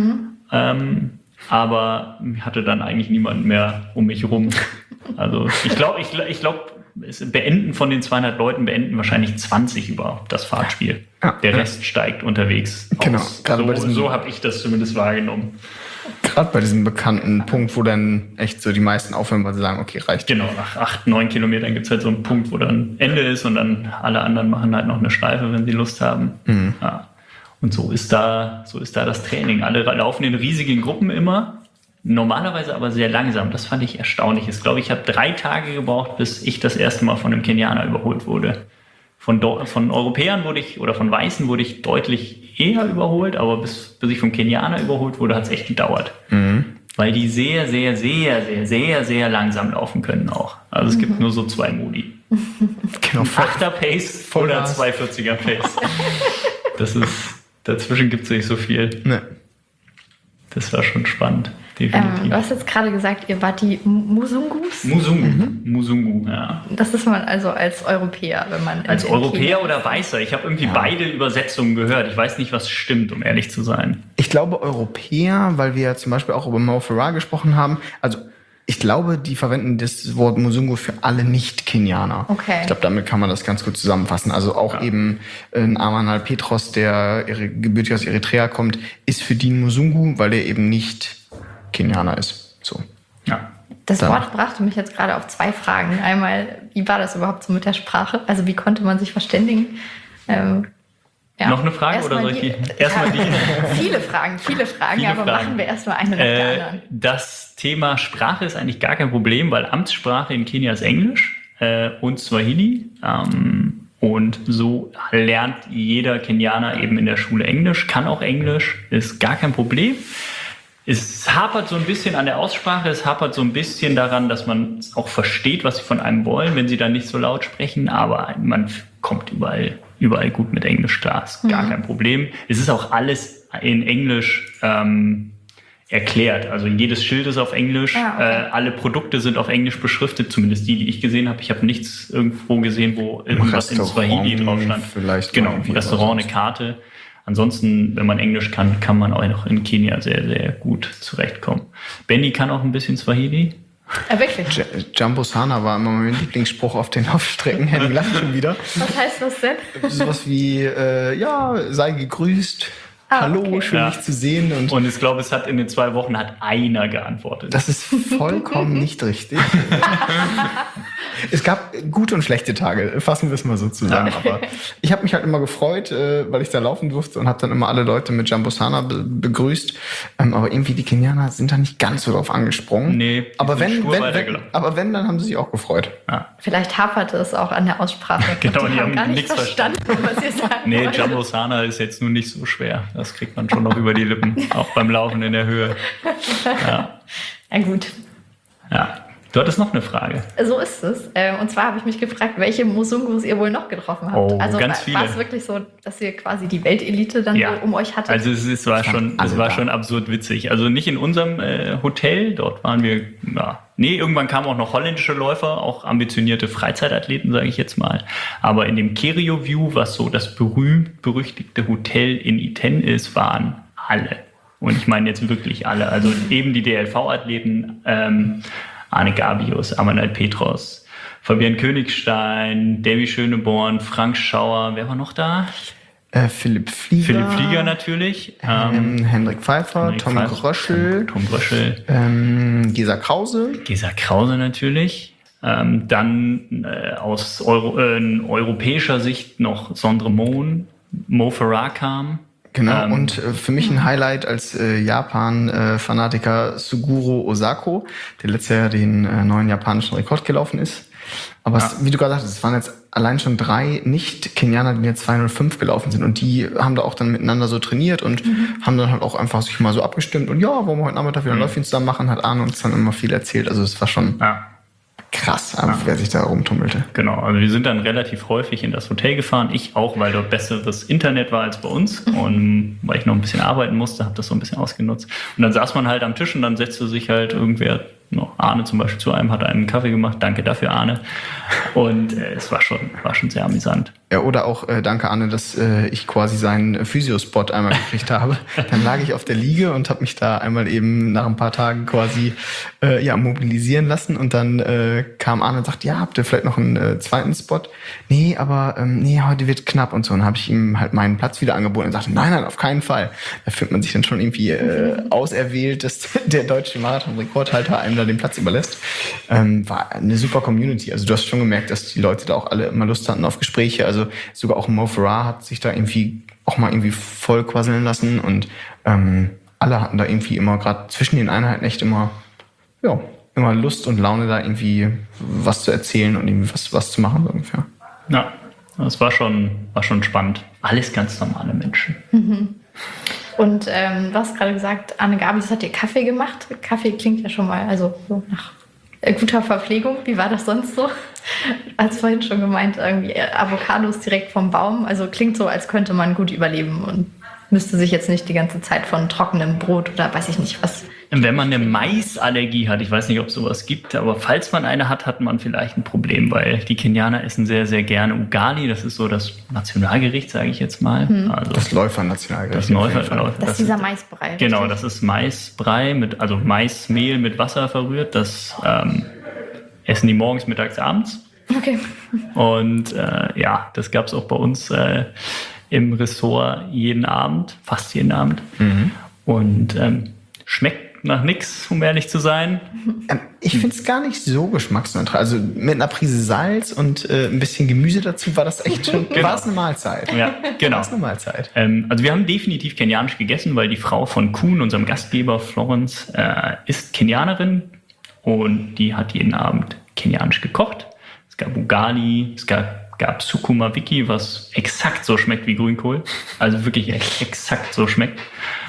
S2: Ähm, aber ich hatte dann eigentlich niemanden mehr um mich rum. Also ich glaube, ich, ich glaube, es beenden von den zweihundert Leuten, beenden wahrscheinlich zwanzig überhaupt das Fahrtspiel.
S3: Ja.
S2: Der Rest steigt unterwegs
S3: Genau.
S2: aus.
S3: Gerade bei
S2: So,
S3: diesem-
S2: so habe ich das zumindest wahrgenommen.
S3: Gerade bei diesem bekannten Punkt, wo dann echt so die meisten aufhören, weil sie sagen, okay, reicht.
S2: Genau, nach acht, neun Kilometern gibt es halt so einen Punkt, wo dann Ende ist und dann alle anderen machen halt noch eine Schleife, wenn sie Lust haben.
S3: Mhm.
S2: Ja. Und so ist da, so ist da das Training. Alle laufen in riesigen Gruppen immer, normalerweise aber sehr langsam. Das fand ich erstaunlich. Ich glaube, ich habe drei Tage gebraucht, bis ich das erste Mal von einem Kenianer überholt wurde. Von, von Europäern wurde ich, oder von Weißen wurde ich deutlich eher überholt, aber bis, bis ich vom Kenianer überholt wurde, hat es echt gedauert.
S3: Mhm.
S2: Weil die sehr, sehr, sehr, sehr, sehr, sehr langsam laufen können auch. Also es gibt nur so zwei Modi.
S3: Genau, voll,
S2: achter Pace
S3: Voll
S2: oder
S3: Gas.
S2: zwei vierziger Pace. Das ist, dazwischen gibt es nicht so viel.
S3: ne.
S2: Das war schon spannend,
S1: Ähm,
S2: definitiv.
S1: du hast jetzt gerade gesagt, ihr wart die Musungus.
S2: Musungu, Musungu, ja.
S1: Das ist man also als Europäer, wenn man in-
S2: Als
S1: in
S2: Europäer
S1: Kenia
S2: oder Weißer? Ich habe irgendwie beide Übersetzungen gehört. Ich weiß nicht, was stimmt, um ehrlich zu sein.
S3: Ich glaube Europäer, weil wir ja zum Beispiel auch über Mo Farah gesprochen haben. Also ich glaube, die verwenden das Wort Musungu für alle Nicht-Kenianer.
S1: Okay.
S3: Ich glaube, damit kann man das ganz gut zusammenfassen. Also auch
S2: Ja.
S3: eben ein Amanal Petros, der ihre- gebürtig aus Eritrea kommt, ist für die ein Musungu, weil er eben nicht Kenianer ist. So.
S2: Ja.
S1: Das
S3: Dann-
S1: Wort brachte mich jetzt gerade auf zwei Fragen. Einmal, wie war das überhaupt so mit der Sprache? Also wie konnte man sich verständigen? Ähm, ja.
S2: Noch eine Frage
S1: Erstmal
S2: oder soll ich die?
S1: die-
S2: Erstmal die.
S1: Viele Fragen, viele Fragen,
S2: Viele
S1: aber
S2: Fragen.
S1: machen wir erstmal eine nach der
S2: Äh,
S1: anderen.
S2: das Thema Sprache ist eigentlich gar kein Problem, weil Amtssprache in Kenia ist Englisch äh, und Swahili. Ähm, und so lernt jeder Kenianer eben in der Schule Englisch, kann auch Englisch, ist gar kein Problem. Es hapert so ein bisschen an der Aussprache, es hapert so ein bisschen daran, dass man auch versteht, was sie von einem wollen, wenn sie dann nicht so laut sprechen, aber man kommt überall, überall gut mit Englisch klar, ist gar
S1: Mhm.
S2: kein Problem. Es ist auch alles in Englisch ähm, erklärt, also jedes Schild ist auf Englisch,
S1: Ah, okay.
S2: äh, alle Produkte sind auf Englisch beschriftet, zumindest die, die ich gesehen habe. Ich habe nichts irgendwo gesehen, wo irgendwas in
S3: Restaurant
S2: Swahili drauf stand.
S3: vielleicht
S2: Genau,
S3: irgendwie
S2: im Restaurant
S3: oder
S2: eine Karte. Ansonsten, wenn man Englisch kann, kann man auch noch in Kenia sehr, sehr gut zurechtkommen. Benny kann auch ein bisschen Swahili.
S1: Äh, wirklich?
S3: J- Jumbo Sana war immer mein Lieblingsspruch auf den Laufstrecken. Henning lacht schon wieder.
S1: Was heißt das denn?
S3: Sowas wie, äh, ja, sei gegrüßt.
S1: Ah,
S3: Hallo,
S1: okay.
S3: schön
S2: Ja.
S3: dich zu sehen. Und,
S2: Und ich glaube, es hat in den zwei Wochen hat einer geantwortet.
S3: das ist vollkommen nicht richtig. Es gab gute und schlechte Tage, fassen wir es mal so zusammen. Aber ich habe mich halt immer gefreut, äh, weil ich da laufen durfte und habe dann immer alle Leute mit Jumbo Sana be begrüßt. Ähm, aber irgendwie die Kenianer sind da nicht ganz so drauf angesprungen.
S2: Nee, die
S3: aber
S2: sind
S3: wenn,
S2: stur
S3: wenn, wenn,
S2: weitergelaufen.
S3: aber wenn, dann haben sie sich auch gefreut.
S2: Ja.
S1: Vielleicht haperte es auch an der Aussprache.
S2: Genau,
S1: die,
S2: die
S1: haben
S2: haben
S1: gar nicht
S2: nichts
S1: verstanden, was ihr sagen
S2: Nee,
S1: wollt.
S2: Jumbo Sana ist jetzt nun nicht so schwer. Das kriegt man schon noch über die Lippen, auch beim Laufen in der Höhe. Ja.
S1: Na gut.
S2: Ja. Du hattest noch eine Frage.
S1: So ist es. Ähm, Und zwar habe ich mich gefragt, welche Musungus ihr wohl noch getroffen habt.
S2: Oh,
S1: also
S2: ganz
S1: war-
S2: viele.
S1: war es wirklich so, dass ihr quasi die Weltelite dann
S2: Ja.
S1: so um euch hattet?
S2: Also es, ist, war schon,
S3: alle
S2: es war
S3: da.
S2: schon absurd witzig. Also nicht in unserem äh, Hotel, dort waren wir, ja, nee, irgendwann kamen auch noch holländische Läufer, auch ambitionierte Freizeitathleten, sage ich jetzt mal. Aber in dem Kerio View, was so das berühmt-berüchtigte Hotel in Iten ist, waren alle. Und ich meine jetzt wirklich alle. Also eben die D L V-Athleten, ähm, Arne Gabius, Amanal Petros, Fabian Königstein, Davy Schöneborn, Frank Schauer, wer war noch da?
S3: Äh, Philipp Flieger.
S2: Philipp Flieger natürlich. Ähm,
S3: Ähm, Hendrik Pfeiffer,
S2: Henrik
S3: Tom
S2: Pfeiffer,
S3: Gröschel,
S2: Tom, Tom Gröschel,
S3: ähm, Gesa Krause.
S2: Gesa Krause natürlich. Ähm, dann äh, aus Euro, äh, in europäischer Sicht noch Sondre Mohn, Mo Farah kam.
S3: Genau,
S2: Ähm,
S3: und äh, für mich ein Highlight als äh, Japan-Fanatiker Suguro Osako, der letztes Jahr den äh, neuen japanischen Rekord gelaufen ist. Aber es, wie du gerade sagtest, es waren jetzt allein schon drei Nicht-Kenianer, die jetzt zwei null fünf gelaufen sind. Und die haben da auch dann miteinander so trainiert und haben dann halt auch einfach sich mal so abgestimmt. Und ja, wollen wir heute Nachmittag wieder ein Läufchen zusammen machen, hat Arne uns dann immer viel erzählt. Also es war schon
S2: Ja,
S3: krass, einfach, wer sich da rumtummelte.
S2: genau. Also wir sind dann relativ häufig in das Hotel gefahren. Ich auch, weil dort besseres Internet war als bei uns. Und weil ich noch ein bisschen arbeiten musste, habe das so ein bisschen ausgenutzt. Und dann saß man halt am Tisch und dann setzte sich halt irgendwer noch Arne zum Beispiel zu einem, hat einen Kaffee gemacht. Danke dafür, Arne. Und äh, es war schon, war schon sehr amüsant.
S3: Ja, oder auch äh, danke, Arne, dass äh, ich quasi seinen Physiospot einmal gekriegt habe. Dann lag ich auf der Liege und habe mich da einmal eben nach ein paar Tagen quasi äh, ja, mobilisieren lassen. Und dann äh, kam Arne und sagte, ja, habt ihr vielleicht noch einen äh, zweiten Spot? Nee, aber ähm, nee, heute wird knapp und so. Und dann habe ich ihm halt meinen Platz wieder angeboten und sagte, nein, nein, auf keinen Fall. Da fühlt man sich dann schon irgendwie äh, auserwählt, dass der deutsche Marathon-Rekordhalter einem da den Platz überlässt. Ähm, war eine super Community. Also du hast schon gemerkt, dass die Leute da auch alle immer Lust hatten auf Gespräche. Also sogar auch Mo Farah hat sich da irgendwie auch mal irgendwie voll quasseln lassen und ähm, alle hatten da irgendwie immer gerade zwischen den Einheiten echt immer, ja, immer Lust und Laune da irgendwie was zu erzählen und irgendwie was, was zu machen so ungefähr.
S2: Ja, das war schon, war schon spannend. Alles ganz normale Menschen.
S1: Mhm. Und ähm, du hast gerade gesagt, Anne Gabis hat dir Kaffee gemacht. Kaffee klingt ja schon mal also so nach äh, guter Verpflegung. Wie war das sonst so? Als vorhin schon gemeint, irgendwie Avocados direkt vom Baum. Also klingt so, als könnte man gut überleben und müsste sich jetzt nicht die ganze Zeit von trockenem Brot oder weiß ich nicht was.
S2: Wenn man eine Maisallergie hat, ich weiß nicht, ob es sowas gibt, aber falls man eine hat, hat man vielleicht ein Problem, weil die Kenianer essen sehr, sehr gerne Ugali. Das ist so das Nationalgericht, sage ich jetzt mal.
S1: Hm.
S2: Also
S3: Das Läufer-Nationalgericht.
S2: das Läufer,
S1: Das, das ist dieser Maisbrei.
S2: Genau,
S1: richtig?
S2: das ist Maisbrei, mit, also Maismehl mit Wasser verrührt. Das ähm, essen die morgens, mittags, abends.
S1: Okay.
S2: Und äh, ja, das gab es auch bei uns äh, im Ressort jeden Abend, fast jeden Abend.
S3: Mhm.
S2: Und ähm, schmeckt nach nichts, um ehrlich zu sein.
S3: Ähm, ich finde es gar nicht so geschmacksneutral. Also mit einer Prise Salz und äh, ein bisschen Gemüse dazu war das echt schon,
S2: Genau.
S3: war es eine Mahlzeit.
S2: Ja, genau.
S3: War es eine Mahlzeit.
S2: Ähm, also wir haben definitiv kenianisch gegessen, weil die Frau von Kuhn, unserem Gastgeber Florence, äh, ist Kenianerin und die hat jeden Abend kenianisch gekocht. Es gab Ugali, es gab, gab Sukuma Wiki, was exakt so schmeckt wie Grünkohl. Also wirklich ex- exakt so schmeckt.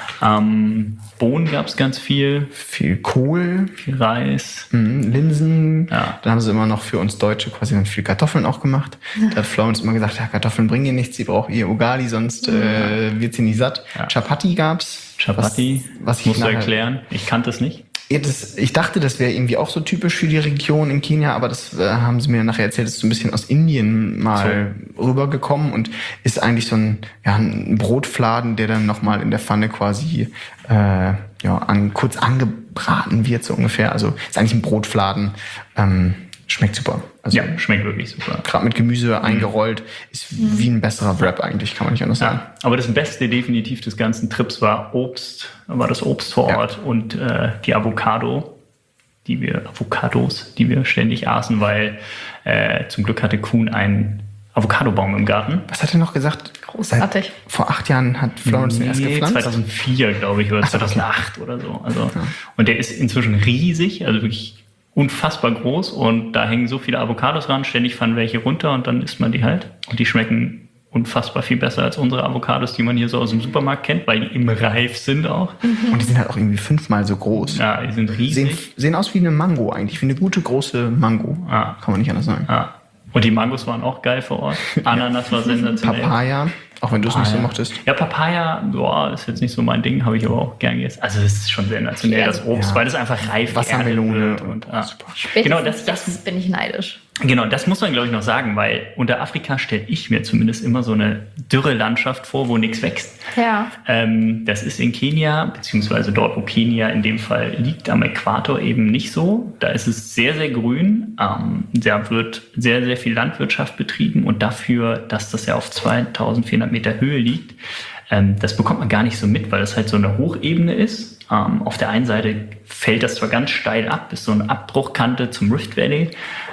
S2: Ähm, Bohnen gab es ganz viel,
S3: Viel Kohl,
S2: viel Reis.
S3: mhm, Linsen.
S2: Ja.
S3: Dann haben sie immer noch für uns Deutsche quasi dann viel Kartoffeln auch gemacht. Da hat Florence immer gesagt, ja, Kartoffeln bringen ihr nichts, sie braucht ihr Ugali, sonst äh, wird sie nicht satt.
S2: Ja.
S3: Chapati gab's.
S2: Chapati,
S3: Was, was ich
S2: musst du
S3: nachher-
S2: erklären. Ich kannte es nicht.
S3: Ja, das, ich dachte, das wäre irgendwie auch so typisch für die Region in Kenia, aber das äh, haben sie mir nachher erzählt, das ist so ein bisschen aus Indien mal rübergekommen und ist eigentlich so ein, ja, ein Brotfladen, der dann nochmal in der Pfanne quasi äh, ja, an, kurz angebraten wird, so ungefähr. Also ist eigentlich ein Brotfladen. Ähm, schmeckt super. Also
S2: Ja, schmeckt wirklich super.
S3: gerade mit Gemüse eingerollt, ist wie ein besserer Wrap eigentlich, kann man nicht anders sagen.
S2: Ja, aber das Beste definitiv des ganzen Trips war Obst, war das Obst vor
S3: Ja.
S2: Ort und äh, die Avocado, die wir, Avocados, die wir ständig aßen, weil äh, zum Glück hatte Kuhn einen Avocadobaum im Garten.
S3: Was hat er noch gesagt?
S1: Großartig.
S3: Seit, vor acht Jahren hat Florence den erst
S2: Nee,
S3: gepflanzt.
S2: zweitausendvier, glaube ich, oder
S3: Ach so, okay.
S2: zweitausendacht oder so. Also, und der ist inzwischen riesig, also wirklich unfassbar groß und da hängen so viele Avocados ran, ständig fallen welche runter und dann isst man die halt. Und die schmecken unfassbar viel besser als unsere Avocados, die man hier so aus dem Supermarkt kennt, weil die im Reif sind auch.
S3: Und die sind halt auch irgendwie fünfmal so groß.
S2: Ja, die sind
S3: Sehen,
S2: riesig.
S3: sehen aus wie eine Mango eigentlich, wie eine gute große Mango.
S2: Ah.
S3: Kann man nicht anders sagen.
S2: Ja. Und die Mangos waren auch geil vor Ort. Ananas war sensationell.
S3: Papaya, auch wenn du es nicht so mochtest.
S2: Ja, Papaya, boah, ist jetzt nicht so mein Ding, habe ich aber auch gern gegessen. Also es ist schon sensationell, das Obst,
S3: Ja.
S2: weil das einfach reif
S3: Wassermelone
S2: geerntet wird
S3: und-
S2: und, ah.
S3: super.
S2: Genau, das, das,
S1: Jetzt bin ich neidisch.
S2: Genau, das muss man, glaube ich, noch sagen, weil unter Afrika stelle ich mir zumindest immer so eine dürre Landschaft vor, wo nichts wächst.
S1: Ja.
S2: Ähm, das ist in Kenia, beziehungsweise dort, wo Kenia in dem Fall liegt, am Äquator eben nicht so. Da ist es sehr, sehr grün. Ähm, da wird sehr, sehr viel Landwirtschaft betrieben und dafür, dass das ja auf zweitausendvierhundert Meter Höhe liegt, ähm, das bekommt man gar nicht so mit, weil das halt so eine Hochebene ist. Ähm, auf der einen Seite fällt das zwar ganz steil ab, ist so eine Abbruchkante zum Rift Valley,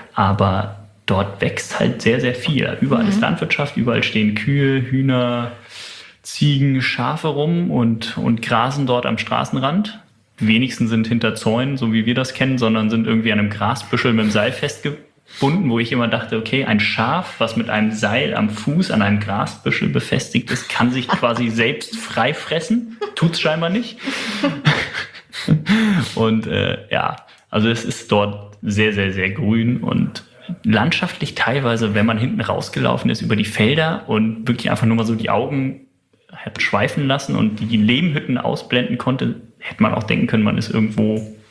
S2: aber dort wächst halt sehr, sehr viel. Überall ist Landwirtschaft, überall stehen Kühe, Hühner, Ziegen, Schafe rum und, und grasen dort am Straßenrand. Die wenigsten sind hinter Zäunen, so wie wir das kennen, sondern sind irgendwie an einem Grasbüschel mit dem Seil festgebunden, wo ich immer dachte, okay, ein Schaf, was mit einem Seil am Fuß an einem Grasbüschel befestigt ist, kann sich quasi selbst frei fressen. Tut's scheinbar nicht. Und äh, ja, also es ist dort sehr, sehr, sehr grün und landschaftlich teilweise, wenn man hinten rausgelaufen ist über die Felder und wirklich einfach nur mal so die Augen hat schweifen lassen und die Lehmhütten ausblenden konnte, hätte man auch denken können, man ist irgendwo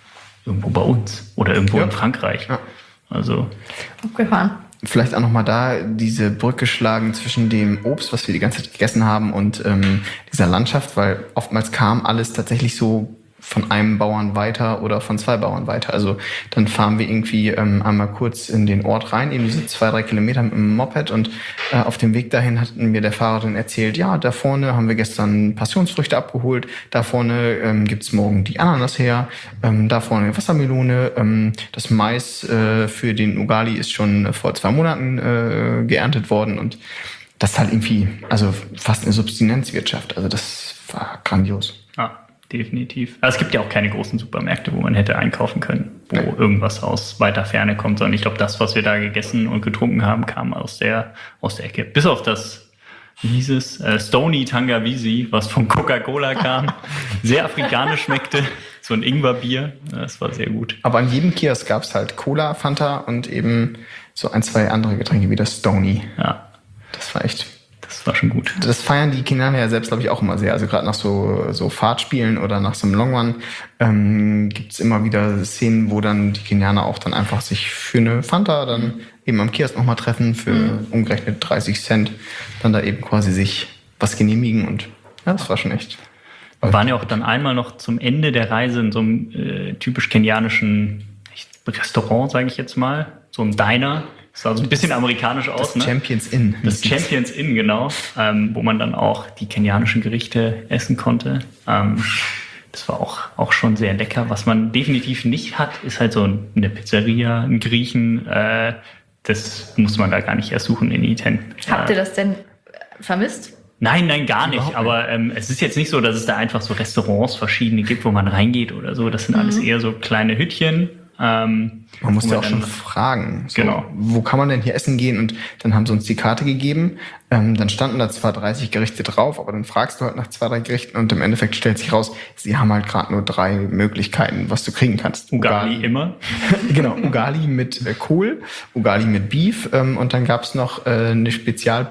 S2: irgendwo bei uns oder irgendwo
S3: Ja.
S2: in Frankreich.
S3: Ja.
S2: Also
S1: Abgefahren.
S3: Vielleicht auch nochmal da diese Brücke schlagen zwischen dem Obst, was wir die ganze Zeit gegessen haben, und ähm, dieser Landschaft, weil oftmals kam alles tatsächlich so von einem Bauern weiter oder von zwei Bauern weiter. Also dann fahren wir irgendwie ähm, einmal kurz in den Ort rein, eben diese zwei, drei Kilometer mit dem Moped, und äh, auf dem Weg dahin hat mir der Fahrer dann erzählt, ja, da vorne haben wir gestern Passionsfrüchte abgeholt, da vorne ähm, gibt's morgen die Ananas her, ähm, da vorne Wassermelone, ähm, das Mais äh, für den Ugali ist schon vor zwei Monaten äh, geerntet worden, und das ist halt irgendwie, also fast eine Subsistenzwirtschaft. Also das war grandios.
S2: ja, definitiv. Also es gibt ja auch keine großen Supermärkte, wo man hätte einkaufen können, wo
S3: Nee.
S2: irgendwas aus weiter Ferne kommt, sondern ich glaube, das, was wir da gegessen und getrunken haben, kam aus der, aus der Ecke. Bis auf das, wie hieß es, äh, Stony Tangawizi, was von Coca-Cola kam, sehr afrikanisch schmeckte, so ein Ingwerbier, das war sehr gut.
S3: Aber an jedem Kiosk gab's halt Cola, Fanta und eben so ein, zwei andere Getränke wie das Stony.
S2: Ja,
S3: Das war echt.
S2: das war schon gut.
S3: Das feiern die Kenianer ja selbst, glaube ich, auch immer sehr. Also gerade nach so, so Fahrtspielen oder nach so einem Long Run ähm, gibt's immer wieder Szenen, wo dann die Kenianer auch dann einfach sich für eine Fanta dann eben am Kiosk nochmal treffen, für
S1: Mhm.
S3: umgerechnet dreißig Cent, dann da eben quasi sich was genehmigen, und ja, das war schon echt.
S2: Wir waren ja auch dann einmal noch zum Ende der Reise in so einem äh, typisch kenianischen Restaurant, sage ich jetzt mal, so einem Diner. Das sah so ein bisschen amerikanisch aus,
S3: Das
S2: ne?
S3: Champions Inn.
S2: Das Champions Inn, genau, ähm, wo man dann auch die kenianischen Gerichte essen konnte. Ähm, das war auch, auch schon sehr lecker. Was man definitiv nicht hat, ist halt so eine Pizzeria, ein Griechen. Äh, das muss man da gar nicht erst suchen in Iten.
S1: Habt
S2: Äh,
S1: ihr das denn äh, vermisst?
S2: Nein, nein, gar nicht.
S3: Überhaupt nicht.
S2: Aber ähm, es ist jetzt nicht so, dass es da einfach so Restaurants verschiedene gibt, wo man reingeht oder so. Das sind alles eher so kleine Hüttchen. Ähm,
S3: Man muss
S2: wo
S3: ja
S2: man
S3: auch schon
S2: dann-
S3: fragen, so,
S2: Genau.
S3: wo kann man denn hier essen gehen? Und dann haben sie uns die Karte gegeben. Ähm, dann standen da zwar dreißig Gerichte drauf, aber dann fragst du halt nach zwei, drei Gerichten, und im Endeffekt stellt sich raus, sie haben halt gerade nur drei Möglichkeiten, was du kriegen kannst.
S2: Ugali immer.
S3: Genau, Ugali mit äh, Kohl, Ugali mit Beef, ähm, und dann gab's noch äh, eine Spezial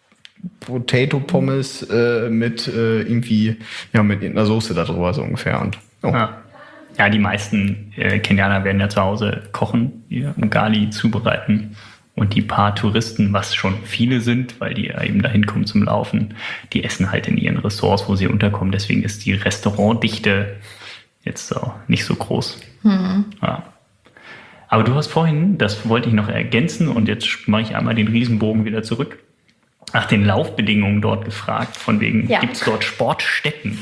S3: Potato Pommes äh, mit äh, irgendwie, ja, mit irgendeiner Soße da drüber, so ungefähr. Und oh.
S2: Ja. Ja, die meisten äh, Kenianer werden ja zu Hause kochen, ihr Ugali zubereiten. Und die paar Touristen, was schon viele sind, weil die ja eben dahin kommen zum Laufen, die essen halt in ihren Ressorts, wo sie unterkommen. Deswegen ist die Restaurantdichte jetzt so nicht so groß. Ja. Aber du hast vorhin, das wollte ich noch ergänzen, und jetzt mache ich einmal den Riesenbogen wieder zurück, nach den Laufbedingungen dort gefragt, von wegen,
S1: Ja.
S2: gibt es dort Sportstätten?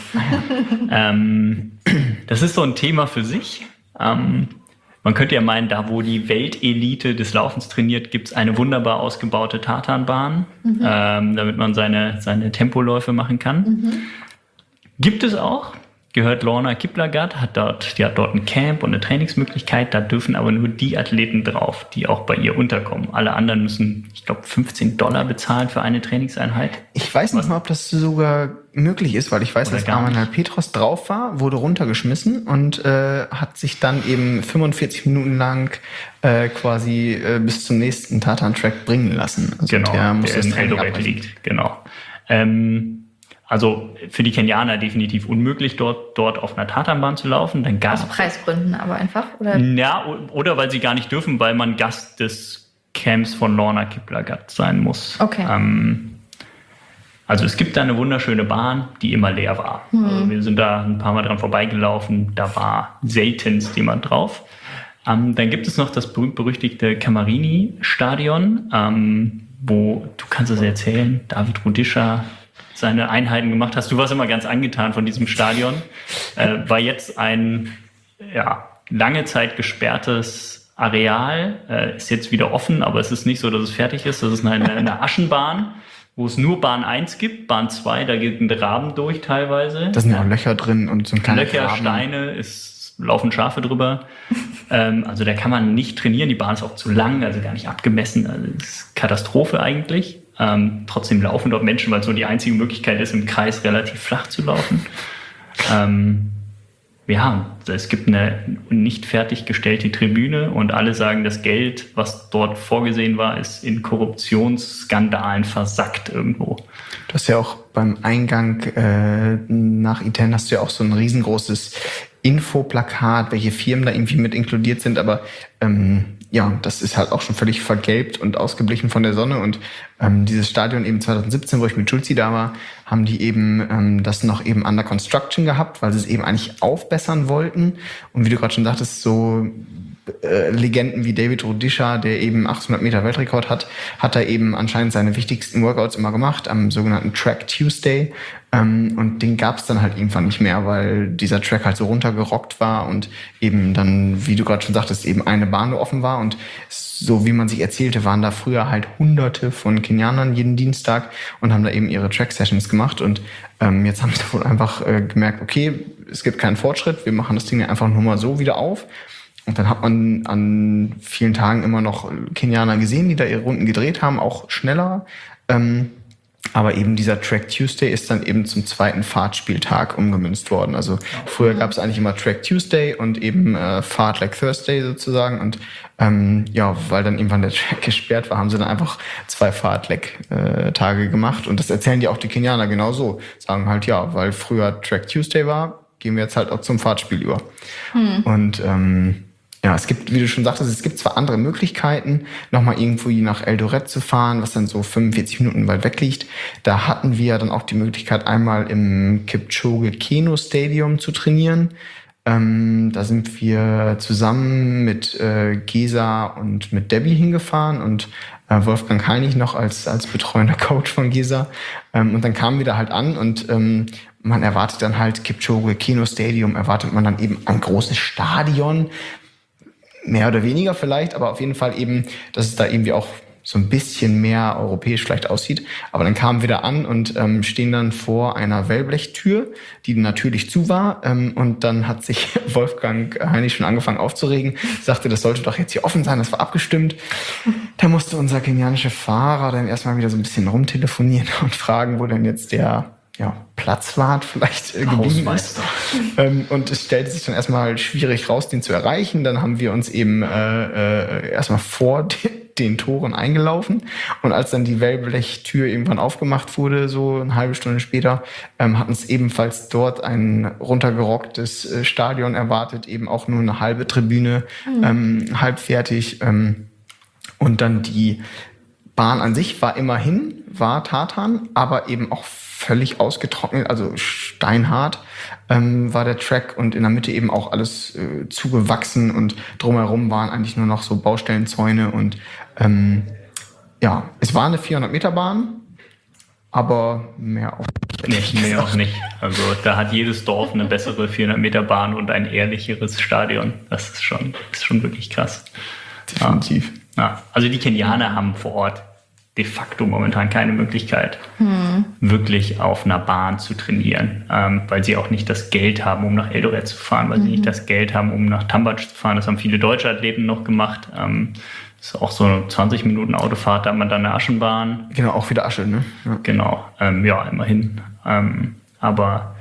S2: ähm, das ist so ein Thema für sich. Ähm, man könnte ja meinen, da wo die Weltelite des Laufens trainiert, gibt es eine wunderbar ausgebaute Tatanbahn, ähm, damit man seine, seine Tempoläufe machen kann. Gibt es auch. Gehört Lorna Kiplagat, hat dort, die hat dort ein Camp und eine Trainingsmöglichkeit. Da dürfen aber nur die Athleten drauf, die auch bei ihr unterkommen. Alle anderen müssen, ich glaube, fünfzehn Dollar bezahlen für eine Trainingseinheit.
S3: Ich weiß nicht mal, ob das sogar möglich ist, weil ich weiß,
S2: Oder
S3: dass
S2: gar
S3: Amanal
S2: nicht.
S3: Petros drauf war, wurde runtergeschmissen und äh, hat sich dann eben fünfundvierzig Minuten lang äh, quasi äh, bis zum nächsten Tatan-Track bringen lassen. Also
S2: Genau,
S3: der muss
S2: der
S3: das
S2: in
S3: Training
S2: Eldoret
S3: abbrechen.
S2: liegt. Genau. Ähm, also für die Kenianer definitiv unmöglich, dort, dort auf einer Tatanbahn zu laufen. Dann
S1: Aus
S2: gab
S1: Preisgründen aber einfach? Oder?
S2: Ja, o- oder weil sie gar nicht dürfen, weil man Gast des Camps von Lorna Kiplagat sein muss.
S1: Okay.
S2: Ähm, also es gibt da eine wunderschöne Bahn, die immer leer war. Also wir sind da ein paar Mal dran vorbeigelaufen, da war seltenst jemand drauf. Ähm, dann gibt es noch das berühmt-berüchtigte Camarini-Stadion, ähm, wo, du kannst es erzählen, David Rudisha seine Einheiten gemacht hast. Du warst immer ganz angetan von diesem Stadion. Äh, war jetzt ein ja, lange Zeit gesperrtes Areal, äh, ist jetzt wieder offen, aber es ist nicht so, dass es fertig ist. Das ist eine, eine Aschenbahn, wo es nur Bahn eins gibt. Bahn zwei, da geht ein Raben durch teilweise.
S3: Da sind ja auch Löcher drin und so ein kleiner
S2: Löcher,
S3: Graben.
S2: Steine, es laufen Schafe drüber. ähm, also da kann man nicht trainieren. Die Bahn ist auch zu lang, also gar nicht abgemessen. Also das ist Katastrophe eigentlich. Ähm, trotzdem laufen dort Menschen, weil es so die einzige Möglichkeit ist, im Kreis relativ flach zu laufen. Ähm, ja, es gibt eine nicht fertiggestellte Tribüne und alle sagen, das Geld, was dort vorgesehen war, ist in Korruptionsskandalen versackt irgendwo.
S3: Du hast ja auch beim Eingang äh, nach Iten hast du ja auch so ein riesengroßes Infoplakat, welche Firmen da irgendwie mit inkludiert sind, aber ähm, ja, das ist halt auch schon völlig vergilbt und ausgeblichen von der Sonne. Und ähm, dieses Stadion eben zwanzig siebzehn, wo ich mit Schulzi da war, haben die eben ähm, das noch eben under construction gehabt, weil sie es eben eigentlich aufbessern wollten. Und wie du gerade schon sagtest, so äh, Legenden wie David Rudisha, der eben achthundert Meter Weltrekord hat, hat er eben anscheinend seine wichtigsten Workouts immer gemacht am sogenannten Track Tuesday. Ähm, und den gab es dann halt irgendwann nicht mehr, weil dieser Track halt so runtergerockt war und eben dann, wie du gerade schon sagtest, eben eine Bahn nur offen war. Und so wie man sich erzählte, waren da früher halt Hunderte von Kenianern jeden Dienstag und haben da eben ihre Track-Sessions gemacht. Und ähm, jetzt haben sie wohl einfach äh, gemerkt, okay, es gibt keinen Fortschritt, wir machen das Ding einfach nur mal so wieder auf. Und dann hat man an vielen Tagen immer noch Kenianer gesehen, die da ihre Runden gedreht haben, auch schneller. Ähm, aber eben dieser Track Tuesday ist dann eben zum zweiten Fahrtspieltag umgemünzt worden. Also früher gab es eigentlich immer Track Tuesday und eben äh, Fahrt like Thursday sozusagen. Und ähm, ja, weil dann irgendwann der Track gesperrt war, haben sie dann einfach zwei Fahrt-Leg-Tage gemacht. Und das erzählen die auch die Kenianer genauso. Sagen halt, ja, weil früher Track Tuesday war, gehen wir jetzt halt auch zum Fahrtspiel über. Hm. Und ähm, ja, es gibt, wie du schon sagtest, es gibt zwar andere Möglichkeiten, nochmal irgendwo nach Eldoret zu fahren, was dann so fünfundvierzig Minuten weit weg liegt. Da hatten wir dann auch die Möglichkeit, einmal im Kipchoge Keno Stadium zu trainieren. Ähm, da sind wir zusammen mit äh, Gesa und mit Debbie hingefahren und äh, Wolfgang Heinig noch als, als betreuender Coach von Gesa. Ähm, und dann kamen wir da halt an und ähm, man erwartet dann halt Kipchoge Keno Stadium, erwartet man dann eben ein großes Stadion, mehr oder weniger vielleicht, aber auf jeden Fall eben, dass es da irgendwie auch so ein bisschen mehr europäisch vielleicht aussieht. Aber dann kamen wir da an und ähm, stehen dann vor einer Wellblechtür, die natürlich zu war. Ähm, und dann hat sich Wolfgang Heinig schon angefangen aufzuregen, sagte, das sollte doch jetzt hier offen sein, das war abgestimmt. Da musste unser kenianischer Fahrer dann erstmal wieder so ein bisschen rumtelefonieren und fragen, wo denn jetzt der ja, Platzwart vielleicht äh, geblieben ist. Ähm, und es stellte sich dann erstmal schwierig raus, den zu erreichen. Dann haben wir uns eben äh, äh, erstmal vor den, den Toren eingelaufen. Und als dann die Wellblechtür irgendwann aufgemacht wurde, so eine halbe Stunde später, ähm, hat uns ebenfalls dort ein runtergerocktes äh, Stadion erwartet, eben auch nur eine halbe Tribüne, mhm. ähm, halb fertig. Ähm, und dann die Bahn an sich war immerhin, war Tartan, aber eben auch völlig ausgetrocknet, also steinhart ähm, war der Track und in der Mitte eben auch alles äh, zugewachsen und drumherum waren eigentlich nur noch so Baustellenzäune und ähm, ja, es war eine vierhundert Meter Bahn, aber mehr auch
S2: nicht. Mehr auch nicht. Also da hat jedes Dorf eine bessere vierhundert Meter Bahn und ein ehrlicheres Stadion. Das ist schon, ist schon wirklich krass.
S3: Definitiv.
S2: Ja. Ja. Also die Kenianer haben vor Ort de facto momentan keine Möglichkeit, hm. wirklich auf einer Bahn zu trainieren, ähm, weil sie auch nicht das Geld haben, um nach Eldoret zu fahren, weil mhm. sie nicht das Geld haben, um nach Tambatsch zu fahren. Das haben viele deutsche Athleten noch gemacht. Ähm, das ist auch so eine zwanzig Minuten Autofahrt, da hat man dann eine Aschenbahn.
S3: Genau, auch wieder Asche, ne?
S2: Ja. Genau, ähm, ja, immerhin. Ähm, aber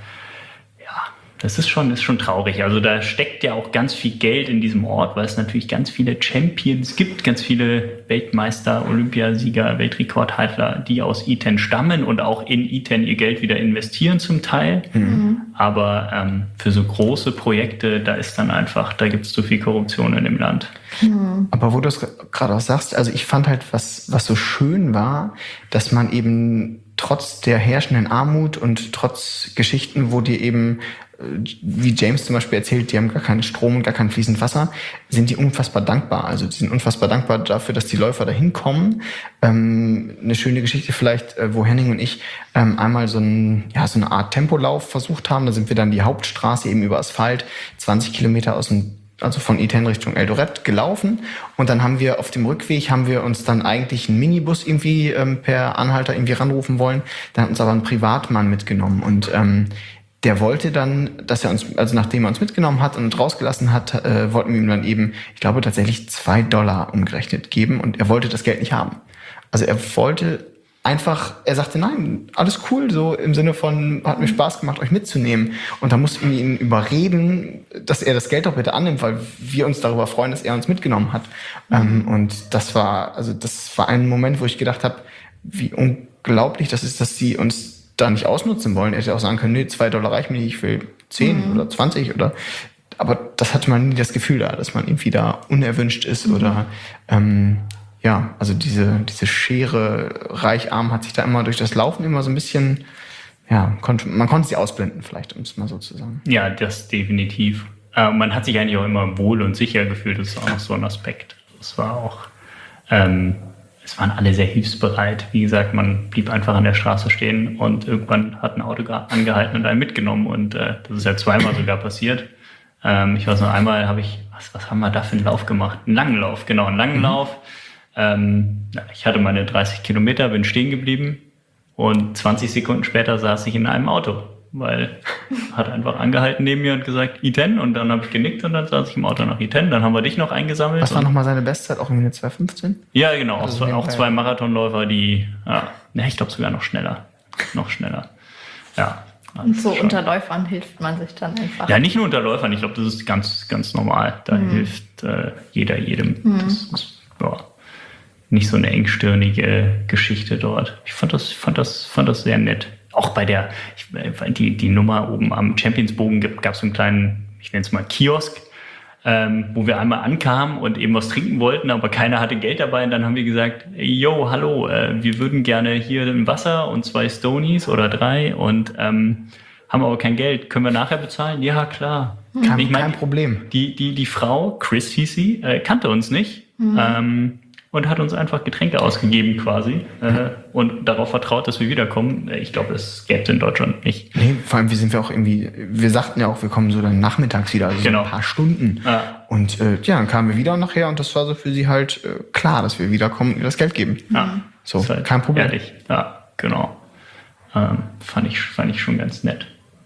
S2: das ist schon, ist schon traurig. Also da steckt ja auch ganz viel Geld in diesem Ort, weil es natürlich ganz viele Champions gibt, ganz viele Weltmeister, Olympiasieger, Weltrekordhalter, die aus Iten stammen und auch in Iten ihr Geld wieder investieren zum Teil. Mhm. Aber ähm, für so große Projekte, da ist dann einfach, da gibt es zu viel Korruption in dem Land.
S3: Mhm. Aber wo du es gerade auch sagst, also ich fand halt, was, was so schön war, dass man eben trotz der herrschenden Armut und trotz Geschichten, wo die eben, wie James zum Beispiel erzählt, die haben gar keinen Strom und gar kein fließend Wasser, sind die unfassbar dankbar. Also die sind unfassbar dankbar dafür, dass die Läufer da hinkommen. Ähm, eine schöne Geschichte vielleicht, wo Henning und ich ähm, einmal so, ein, ja, so eine Art Tempolauf versucht haben. Da sind wir dann die Hauptstraße eben über Asphalt, zwanzig Kilometer aus dem also von Iten Richtung Eldoret gelaufen und dann haben wir auf dem Rückweg haben wir uns dann eigentlich einen Minibus irgendwie ähm, per Anhalter irgendwie ranrufen wollen. Dann hat uns aber ein Privatmann mitgenommen und ähm, der wollte dann, dass er uns, also nachdem er uns mitgenommen hat und uns rausgelassen hat, äh, wollten wir ihm dann eben, ich glaube tatsächlich zwei Dollar umgerechnet geben und er wollte das Geld nicht haben. Also er wollte einfach, er sagte, nein, alles cool, so im Sinne von, hat mir Spaß gemacht, euch mitzunehmen. Und da mussten wir ihn überreden, dass er das Geld doch bitte annimmt, weil wir uns darüber freuen, dass er uns mitgenommen hat. Mhm. Ähm, und das war, also das war ein Moment, wo ich gedacht habe, wie unglaublich das ist, dass sie uns da nicht ausnutzen wollen. Er hätte auch sagen können, nee, zwei Dollar reichen mir nicht, ich will zehn mhm. oder zwanzig oder... Aber das hatte man nie das Gefühl da, dass man irgendwie da unerwünscht ist mhm. oder ähm, ja, also diese, diese Schere reich-arm hat sich da immer durch das Laufen immer so ein bisschen, ja, konnte, man konnte sie ausblenden vielleicht, um es mal so zu sagen.
S2: Ja, das definitiv. Äh, man hat sich eigentlich auch immer wohl und sicher gefühlt, das ist auch noch so ein Aspekt. Es war auch, ähm, es waren alle sehr hilfsbereit. Wie gesagt, man blieb einfach an der Straße stehen und irgendwann hat ein Auto angehalten und einen mitgenommen und äh, das ist ja zweimal sogar passiert. Ähm, ich weiß noch, einmal habe ich, was, was haben wir da für einen Lauf gemacht? Einen langen Lauf, genau, einen langen mhm. Lauf. Ähm, ich hatte meine dreißig Kilometer, bin stehen geblieben und zwanzig Sekunden später saß ich in einem Auto, weil hat einfach angehalten neben mir und gesagt, I zehn und dann habe ich genickt und dann saß ich im Auto nach I zehn, dann haben wir dich noch eingesammelt.
S3: Was war nochmal seine Bestzeit, auch irgendwie eine zwei fünfzehn?
S2: Ja, genau,
S3: also
S2: auch, auch zwei Marathonläufer, die, ja, ne, ich glaube sogar noch schneller, noch schneller, ja.
S1: Und so schon. Unter Läufern hilft man sich dann einfach.
S2: Ja, nicht nur unter Läufern, ich glaube, das ist ganz, ganz normal. Da mhm. hilft äh, jeder jedem. Mhm. Das ist ja, nicht so eine engstirnige Geschichte dort. Ich fand das, fand das, fand das sehr nett. Auch bei der, ich, die, die Nummer oben am Championsbogen gab es so einen kleinen, ich nenne es mal Kiosk, ähm, wo wir einmal ankamen und eben was trinken wollten, aber keiner hatte Geld dabei. Und dann haben wir gesagt, yo, hallo, äh, wir würden gerne hier ein Wasser und zwei Stonies oder drei und ähm, haben aber kein Geld. Können wir nachher bezahlen? Ja, klar.
S3: Kein,
S2: ich mein,
S3: kein Problem.
S2: Die, die, die Frau, Chris hieß sie, äh, kannte uns nicht. Mhm. Ähm, und hat uns einfach Getränke ausgegeben quasi äh, und darauf vertraut, dass wir wiederkommen. Ich glaube, das gäbe es in Deutschland nicht.
S3: Nee, vor allem, wir sind ja auch irgendwie, wir sagten ja auch, wir kommen so dann nachmittags wieder, also
S2: genau.
S3: so ein paar Stunden.
S2: Ja.
S3: Und äh, ja, dann kamen wir wieder nachher und das war so für sie halt äh, klar, dass wir wiederkommen und ihr das Geld geben.
S2: Ja.
S3: So,
S2: halt
S3: kein Problem.
S2: Ehrlich. Ja, genau. Ähm, fand ich, fand ich schon ganz nett.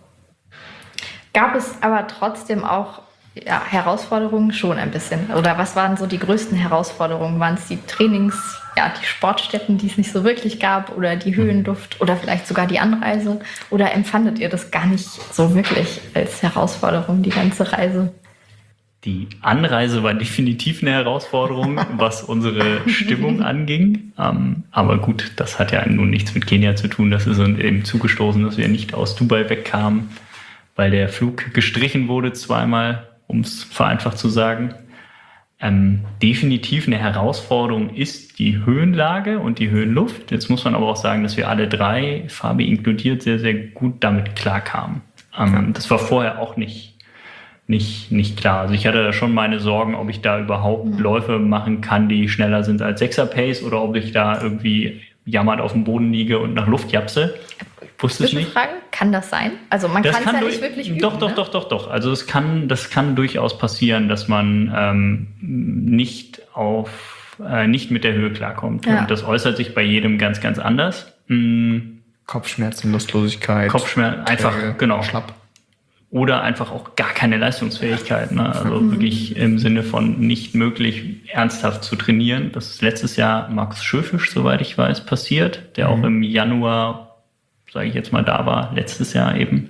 S1: Gab es aber trotzdem auch ja, Herausforderungen schon ein bisschen? Oder was waren so die größten Herausforderungen? Waren es die Trainings, ja, die Sportstätten, die es nicht so wirklich gab oder die Höhenluft oder vielleicht sogar die Anreise? Oder empfandet ihr das gar nicht so wirklich als Herausforderung, die ganze Reise?
S2: Die Anreise war definitiv eine Herausforderung, was unsere Stimmung anging. Ähm, aber gut, das hat ja nun nichts mit Kenia zu tun. Das ist uns eben zugestoßen, dass wir nicht aus Dubai wegkamen, weil der Flug gestrichen wurde zweimal, um es vereinfacht zu sagen. Ähm, definitiv eine Herausforderung ist die Höhenlage und die Höhenluft. Jetzt muss man aber auch sagen, dass wir alle drei, Fabi inkludiert, sehr, sehr gut damit klarkamen. Ähm, ja. Das war vorher auch nicht, nicht, nicht klar. Also ich hatte da schon meine Sorgen, ob ich da überhaupt mhm. Läufe machen kann, die schneller sind als sechser Pace oder ob ich da irgendwie jammernd auf dem Boden liege und nach Luft japse. Wusste es nicht.
S1: Fragen, kann das sein? Also man kann es ja nicht wirklich üben.
S2: Doch, doch,
S1: ne?
S2: doch, doch, doch. Also es kann, das kann durchaus passieren, dass man ähm, nicht auf, äh, nicht mit der Höhe klarkommt. Ja. Und das äußert sich bei jedem ganz, ganz anders. Mhm.
S3: Kopfschmerzen, Lustlosigkeit.
S2: Kopfschmerzen, einfach,
S3: Träge,
S2: genau.
S3: Schlapp.
S2: Oder einfach auch gar keine Leistungsfähigkeit. Ne? Also mhm. wirklich im Sinne von nicht möglich, ernsthaft zu trainieren. Das ist letztes Jahr Markus Schöfisch, soweit ich weiß, passiert, der mhm. auch im Januar, sage ich jetzt mal, da war, letztes Jahr eben.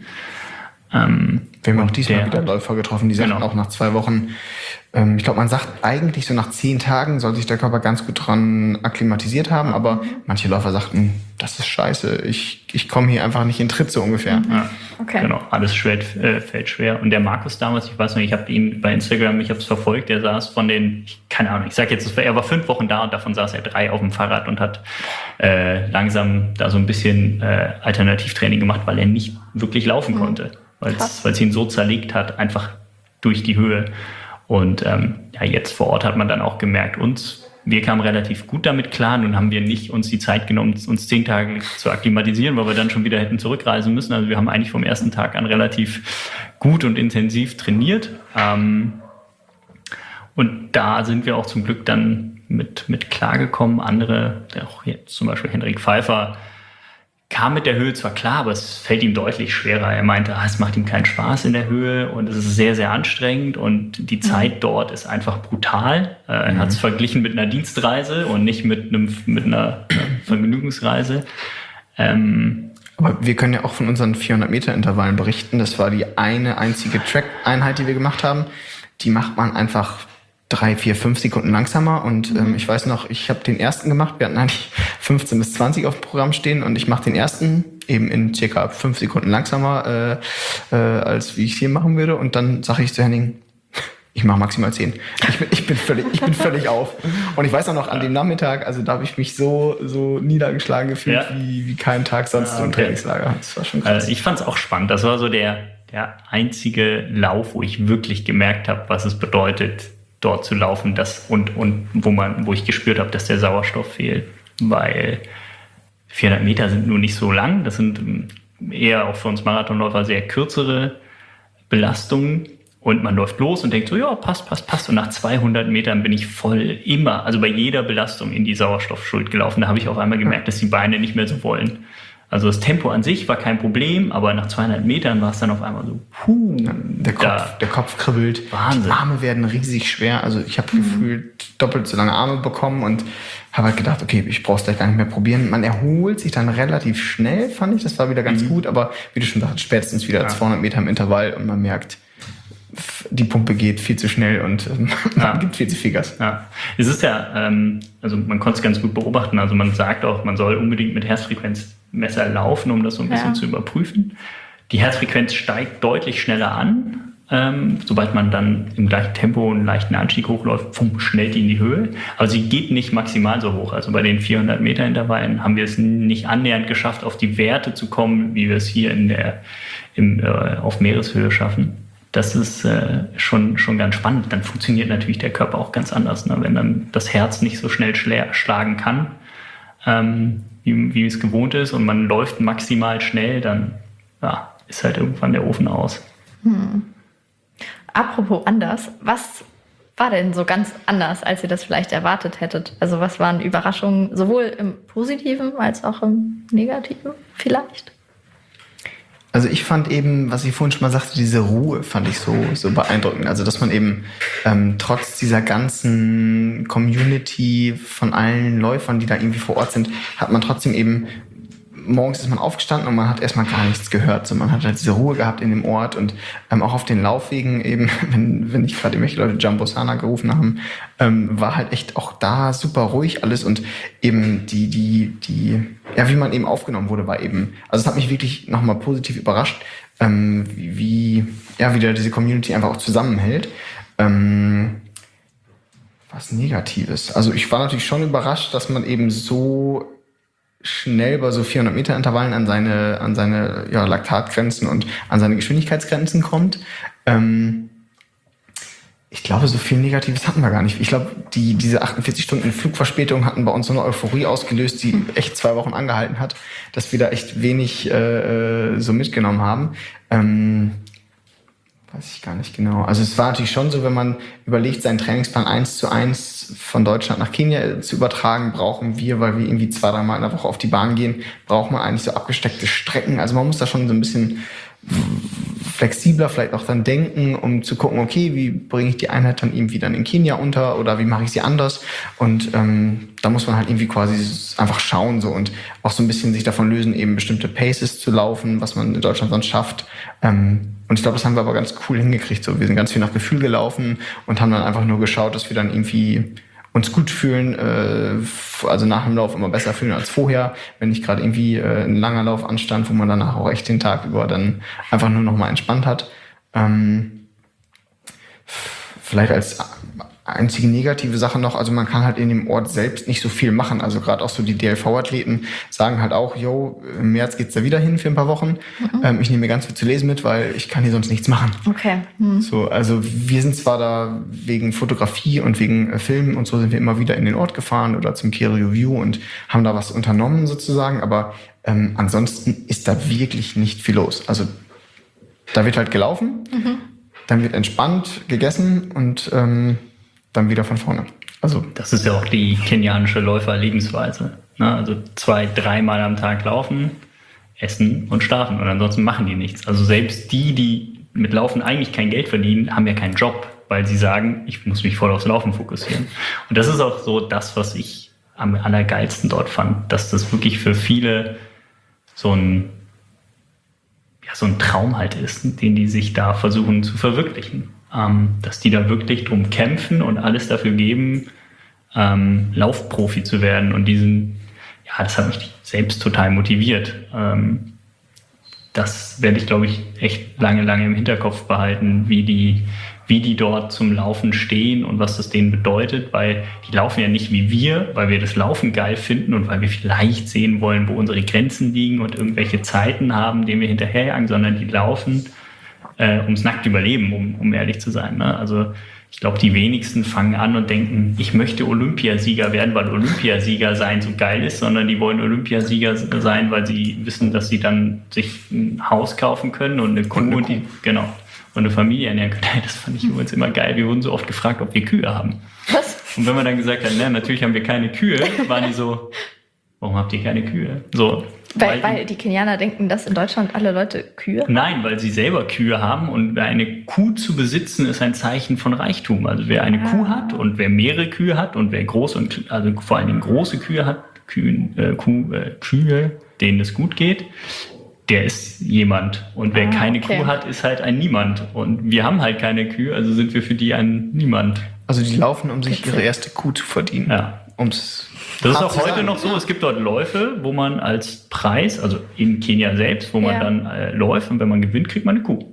S2: Ähm,
S3: Wir haben auch diesmal wieder Läufer getroffen, die sagten
S2: genau.
S3: auch nach zwei Wochen, ähm, ich glaube, man sagt eigentlich so nach zehn Tagen soll sich der Körper ganz gut dran akklimatisiert haben, aber mhm. manche Läufer sagten, das ist scheiße, ich, ich komme hier einfach nicht in Tritt, so ungefähr.
S2: Mhm. Ja, okay. Genau, alles schwer, äh, fällt schwer. Und der Markus damals, ich weiß nicht, ich habe ihn bei Instagram, ich habe es verfolgt, der saß von den, keine Ahnung, ich sage jetzt, er war fünf Wochen da und davon saß er drei auf dem Fahrrad und hat äh, langsam da so ein bisschen äh, Alternativtraining gemacht, weil er nicht wirklich laufen mhm. konnte, weil es ihn so zerlegt hat, einfach durch die Höhe. Und ähm, ja, jetzt vor Ort hat man dann auch gemerkt, uns, wir kamen relativ gut damit klar. Nun haben wir nicht uns die Zeit genommen, uns zehn Tage zu akklimatisieren, weil wir dann schon wieder hätten zurückreisen müssen. Also wir haben eigentlich vom ersten Tag an relativ gut und intensiv trainiert. Ähm, und da sind wir auch zum Glück dann mit, mit klargekommen. Andere, auch jetzt zum Beispiel Henrik Pfeiffer, kam mit der Höhe zwar klar, aber es fällt ihm deutlich schwerer. Er meinte, ah, es macht ihm keinen Spaß in der Höhe und es ist sehr, sehr anstrengend und die Zeit mhm. dort ist einfach brutal. Äh, er mhm. hat es verglichen mit einer Dienstreise und nicht mit, einem, mit einer Vergnügungsreise. Ähm,
S3: aber wir können ja auch von unseren vierhundert Meter Intervallen berichten. Das war die eine einzige Track-Einheit, die wir gemacht haben. Die macht man einfach drei, vier, fünf Sekunden langsamer und mhm. ähm, ich weiß noch, ich habe den ersten gemacht, wir hatten eigentlich fünfzehn bis zwanzig auf dem Programm stehen und ich mache den ersten eben in circa fünf Sekunden langsamer, äh, äh, als wie ich es hier machen würde. Und dann sage ich zu Henning, ich mache maximal zehn. Ich bin, ich bin völlig, ich bin völlig auf. Und ich weiß auch noch, an dem Nachmittag, also da habe ich mich so, so niedergeschlagen gefühlt, ja. wie, wie keinen Tag sonst ah, okay. im Trainingslager. Das war schon krass.
S2: Also ich fand es auch spannend. Das war so der, der einzige Lauf, wo ich wirklich gemerkt habe, was es bedeutet, dort zu laufen, das und, und wo man, wo ich gespürt habe, dass der Sauerstoff fehlt. Weil vierhundert Meter sind nur nicht so lang. Das sind eher auch für uns Marathonläufer sehr kürzere Belastungen. Und man läuft los und denkt so, ja, passt, passt, passt. Und nach zweihundert Metern bin ich voll immer, also bei jeder Belastung in die Sauerstoffschuld gelaufen. Da habe ich auf einmal gemerkt, dass die Beine nicht mehr so wollen. Also das Tempo an sich war kein Problem, aber nach zweihundert Metern war es dann auf einmal so, puh.
S3: Ja, der, Kopf, der Kopf kribbelt.
S2: Wahnsinn.
S3: Die Arme werden riesig schwer. Also ich habe mhm. gefühlt doppelt so lange Arme bekommen und habe halt gedacht, okay, ich brauche es gleich gar nicht mehr probieren. Man erholt sich dann relativ schnell, fand ich. Das war wieder ganz mhm. gut. Aber wie du schon sagst, spätestens wieder ja. zweihundert Meter im Intervall und man merkt, die Pumpe geht viel zu schnell und man ja. gibt viel zu viel Gas.
S2: Ja. Es ist ja, ähm, also man konnte es ganz gut beobachten. Also man sagt auch, man soll unbedingt mit Herzfrequenzmesser laufen, um das so ein bisschen ja. zu überprüfen. Die Herzfrequenz steigt deutlich schneller an. Ähm, sobald man dann im gleichen Tempo einen leichten Anstieg hochläuft, pum, schnellt die in die Höhe. Aber sie geht nicht maximal so hoch. Also bei den vierhundert Meter Intervallen haben wir es nicht annähernd geschafft, auf die Werte zu kommen, wie wir es hier in der, im, äh, auf Meereshöhe schaffen. Das ist äh, schon, schon ganz spannend. Dann funktioniert natürlich der Körper auch ganz anders. Ne? Wenn dann das Herz nicht so schnell schla- schlagen kann, ähm, wie, wie es gewohnt ist, und man läuft maximal schnell, dann ja, ist halt irgendwann der Ofen aus.
S1: Hm. Apropos anders, was war denn so ganz anders, als ihr das vielleicht erwartet hättet? Also was waren Überraschungen, sowohl im Positiven als auch im Negativen vielleicht?
S3: Also ich fand eben, was ich vorhin schon mal sagte, diese Ruhe fand ich so, so beeindruckend. Also dass man eben ähm, trotz dieser ganzen Community von allen Läufern, die da irgendwie vor Ort sind, hat man trotzdem eben, morgens ist man aufgestanden und man hat erstmal gar nichts gehört. So, man hat halt diese Ruhe gehabt in dem Ort und ähm, auch auf den Laufwegen eben, wenn, wenn nicht gerade irgendwelche Leute Jumbo Sana gerufen haben, ähm, war halt echt auch da super ruhig alles und eben die, die, die, ja, wie man eben aufgenommen wurde, war eben, also es hat mich wirklich nochmal positiv überrascht, ähm, wie, wie, ja, wie da diese Community einfach auch zusammenhält. Ähm, was Negatives. Also ich war natürlich schon überrascht, dass man eben so schnell bei so vierhundert Meter Intervallen an seine, an seine ja, Laktatgrenzen und an seine Geschwindigkeitsgrenzen kommt. Ähm, ich glaube, so viel Negatives hatten wir gar nicht. Ich glaube, die, diese achtundvierzig Stunden Flugverspätung hatten bei uns so eine Euphorie ausgelöst, die echt zwei Wochen angehalten hat, dass wir da echt wenig äh, so mitgenommen haben. Ähm, weiß ich gar nicht genau. Also es war natürlich schon so, wenn man überlegt, seinen Trainingsplan eins zu eins von Deutschland nach Kenia zu übertragen, brauchen wir, weil wir irgendwie zwei, dreimal in der Woche auf die Bahn gehen, braucht man eigentlich so abgesteckte Strecken. Also man muss da schon so ein bisschen flexibler vielleicht auch dann denken, um zu gucken, okay, wie bringe ich die Einheit dann irgendwie dann in Kenia unter oder wie mache ich sie anders? Und ähm, da muss man halt irgendwie quasi einfach schauen so und auch so ein bisschen sich davon lösen, eben bestimmte Paces zu laufen, was man in Deutschland sonst schafft. Ähm, und ich glaube, das haben wir aber ganz cool hingekriegt. So, wir sind ganz viel nach Gefühl gelaufen und haben dann einfach nur geschaut, dass wir dann irgendwie uns gut fühlen, äh, also nach dem Lauf immer besser fühlen als vorher, wenn nicht gerade irgendwie äh, ein langer Lauf anstand, wo man danach auch echt den Tag über dann einfach nur noch mal entspannt hat. Ähm, vielleicht als einzige negative Sache noch, also man kann halt in dem Ort selbst nicht so viel machen. Also gerade auch so die D L V-Athleten sagen halt auch, yo, im März geht's da wieder hin für ein paar Wochen. Mhm. Ähm, ich nehme mir ganz viel zu lesen mit, weil ich kann hier sonst nichts machen.
S1: Okay. Mhm.
S3: So, also wir sind zwar da wegen Fotografie und wegen äh, Filmen und so sind wir immer wieder in den Ort gefahren oder zum Key Review und haben da was unternommen sozusagen, aber ähm, ansonsten ist da wirklich nicht viel los. Also da wird halt gelaufen, mhm. dann wird entspannt gegessen und ähm, dann wieder von vorne. Also
S2: das ist ja auch die kenianische Läufer-Lebensweise. Ne? Also zwei, dreimal am Tag laufen, essen und schlafen. Und ansonsten machen die nichts. Also selbst die, die mit Laufen eigentlich kein Geld verdienen, haben ja keinen Job, weil sie sagen, ich muss mich voll aufs Laufen fokussieren. Und das ist auch so das, was ich am allergeilsten dort fand, dass das wirklich für viele so ein, ja, so ein Traum halt ist, den die sich da versuchen zu verwirklichen. Ähm, dass die da wirklich drum kämpfen und alles dafür geben, ähm, Laufprofi zu werden. Und diesen, ja, das hat mich selbst total motiviert. Ähm, das werde ich, glaube ich, echt lange, lange im Hinterkopf behalten, wie die, wie die dort zum Laufen stehen und was das denen bedeutet, weil die laufen ja nicht wie wir, weil wir das Laufen geil finden und weil wir vielleicht sehen wollen, wo unsere Grenzen liegen und irgendwelche Zeiten haben, denen wir hinterherjagen, sondern die laufen äh, ums nackte Überleben, um, um ehrlich zu sein. Ne? Also ich glaube, die wenigsten fangen an und denken, ich möchte Olympiasieger werden, weil Olympiasieger sein so geil ist, sondern die wollen Olympiasieger sein, weil sie wissen, dass sie dann sich ein Haus kaufen können und eine Kuh und, eine, und, die, genau, und eine Familie ernähren können. Das fand ich übrigens immer geil. Wir wurden so oft gefragt, ob wir Kühe haben.
S1: Was?
S2: Und wenn man dann gesagt hat, ne, natürlich haben wir keine Kühe, waren die so, warum habt ihr keine Kühe? So,
S1: weil,
S2: weil,
S1: weil die Kenianer denken, dass in Deutschland alle Leute Kühe haben?
S2: Nein, weil sie selber Kühe haben und eine Kuh zu besitzen ist ein Zeichen von Reichtum. Also wer eine ah. Kuh hat und wer mehrere Kühe hat und wer große und also vor allen Dingen große Kühe hat, Kühen, äh, Kuh, äh, Kühe, denen es gut geht, der ist jemand. Und wer ah, keine okay. Kuh hat, ist halt ein Niemand. Und wir haben halt keine Kühe, also sind wir für die ein Niemand.
S3: Also die laufen, um sich ihre erste Kuh zu verdienen.
S2: Ja.
S3: Um's
S2: Das ist auch heute sagen. noch so. Es gibt dort Läufe, wo man als Preis, also in Kenia selbst, wo man ja. dann äh, läuft und wenn man gewinnt, kriegt man eine Kuh.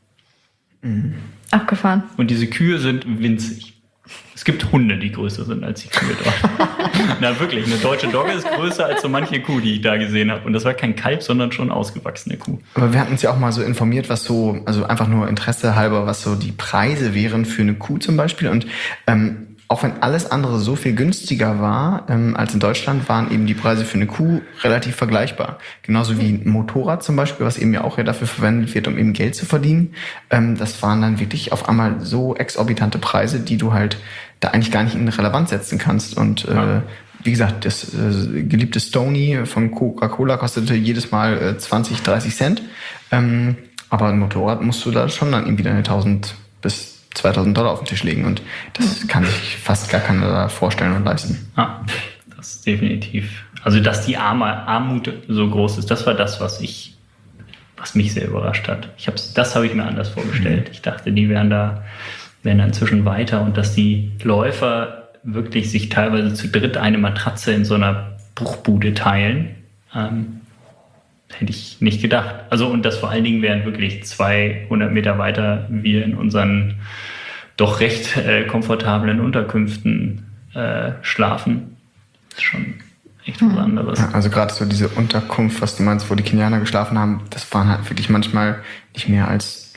S1: Mhm. Abgefahren.
S2: Und diese Kühe sind winzig. Es gibt Hunde, die größer sind als die Kühe dort. Na wirklich, eine deutsche Dogge ist größer als so manche Kuh, die ich da gesehen habe. Und das war kein Kalb, sondern schon ausgewachsene Kuh.
S3: Aber wir hatten uns ja auch mal so informiert, was so, also einfach nur Interesse halber, was so die Preise wären für eine Kuh zum Beispiel. Und ähm, auch wenn alles andere so viel günstiger war ähm, als in Deutschland, waren eben die Preise für eine Kuh relativ vergleichbar. Genauso wie ein Motorrad zum Beispiel, was eben ja auch ja dafür verwendet wird, um eben Geld zu verdienen. Ähm, das waren dann wirklich auf einmal so exorbitante Preise, die du halt da eigentlich gar nicht in Relevanz setzen kannst. Und äh, ja. wie gesagt, das äh, geliebte Stony von Coca-Cola kostete jedes Mal äh, zwanzig, dreißig Cent. Ähm, aber ein Motorrad musst du da schon dann irgendwie deine tausend bis zweitausend Dollar auf den Tisch legen und das kann sich fast gar keiner vorstellen und leisten.
S2: Ja, das ist definitiv. Also, dass die Armut so groß ist, das war das, was ich, was mich sehr überrascht hat. Ich hab's, das habe ich mir anders vorgestellt. Ich dachte, die wären da, wären da inzwischen weiter und dass die Läufer wirklich sich teilweise zu dritt eine Matratze in so einer Bruchbude teilen. Ähm, Hätte ich nicht gedacht. Also, und das vor allen Dingen wären wirklich zweihundert Meter weiter wir in unseren doch recht äh, komfortablen Unterkünften äh, schlafen. Das ist schon echt was anderes.
S3: Ja, also gerade so diese Unterkunft, was du meinst, wo die Kenianer geschlafen haben, das waren halt wirklich manchmal nicht mehr als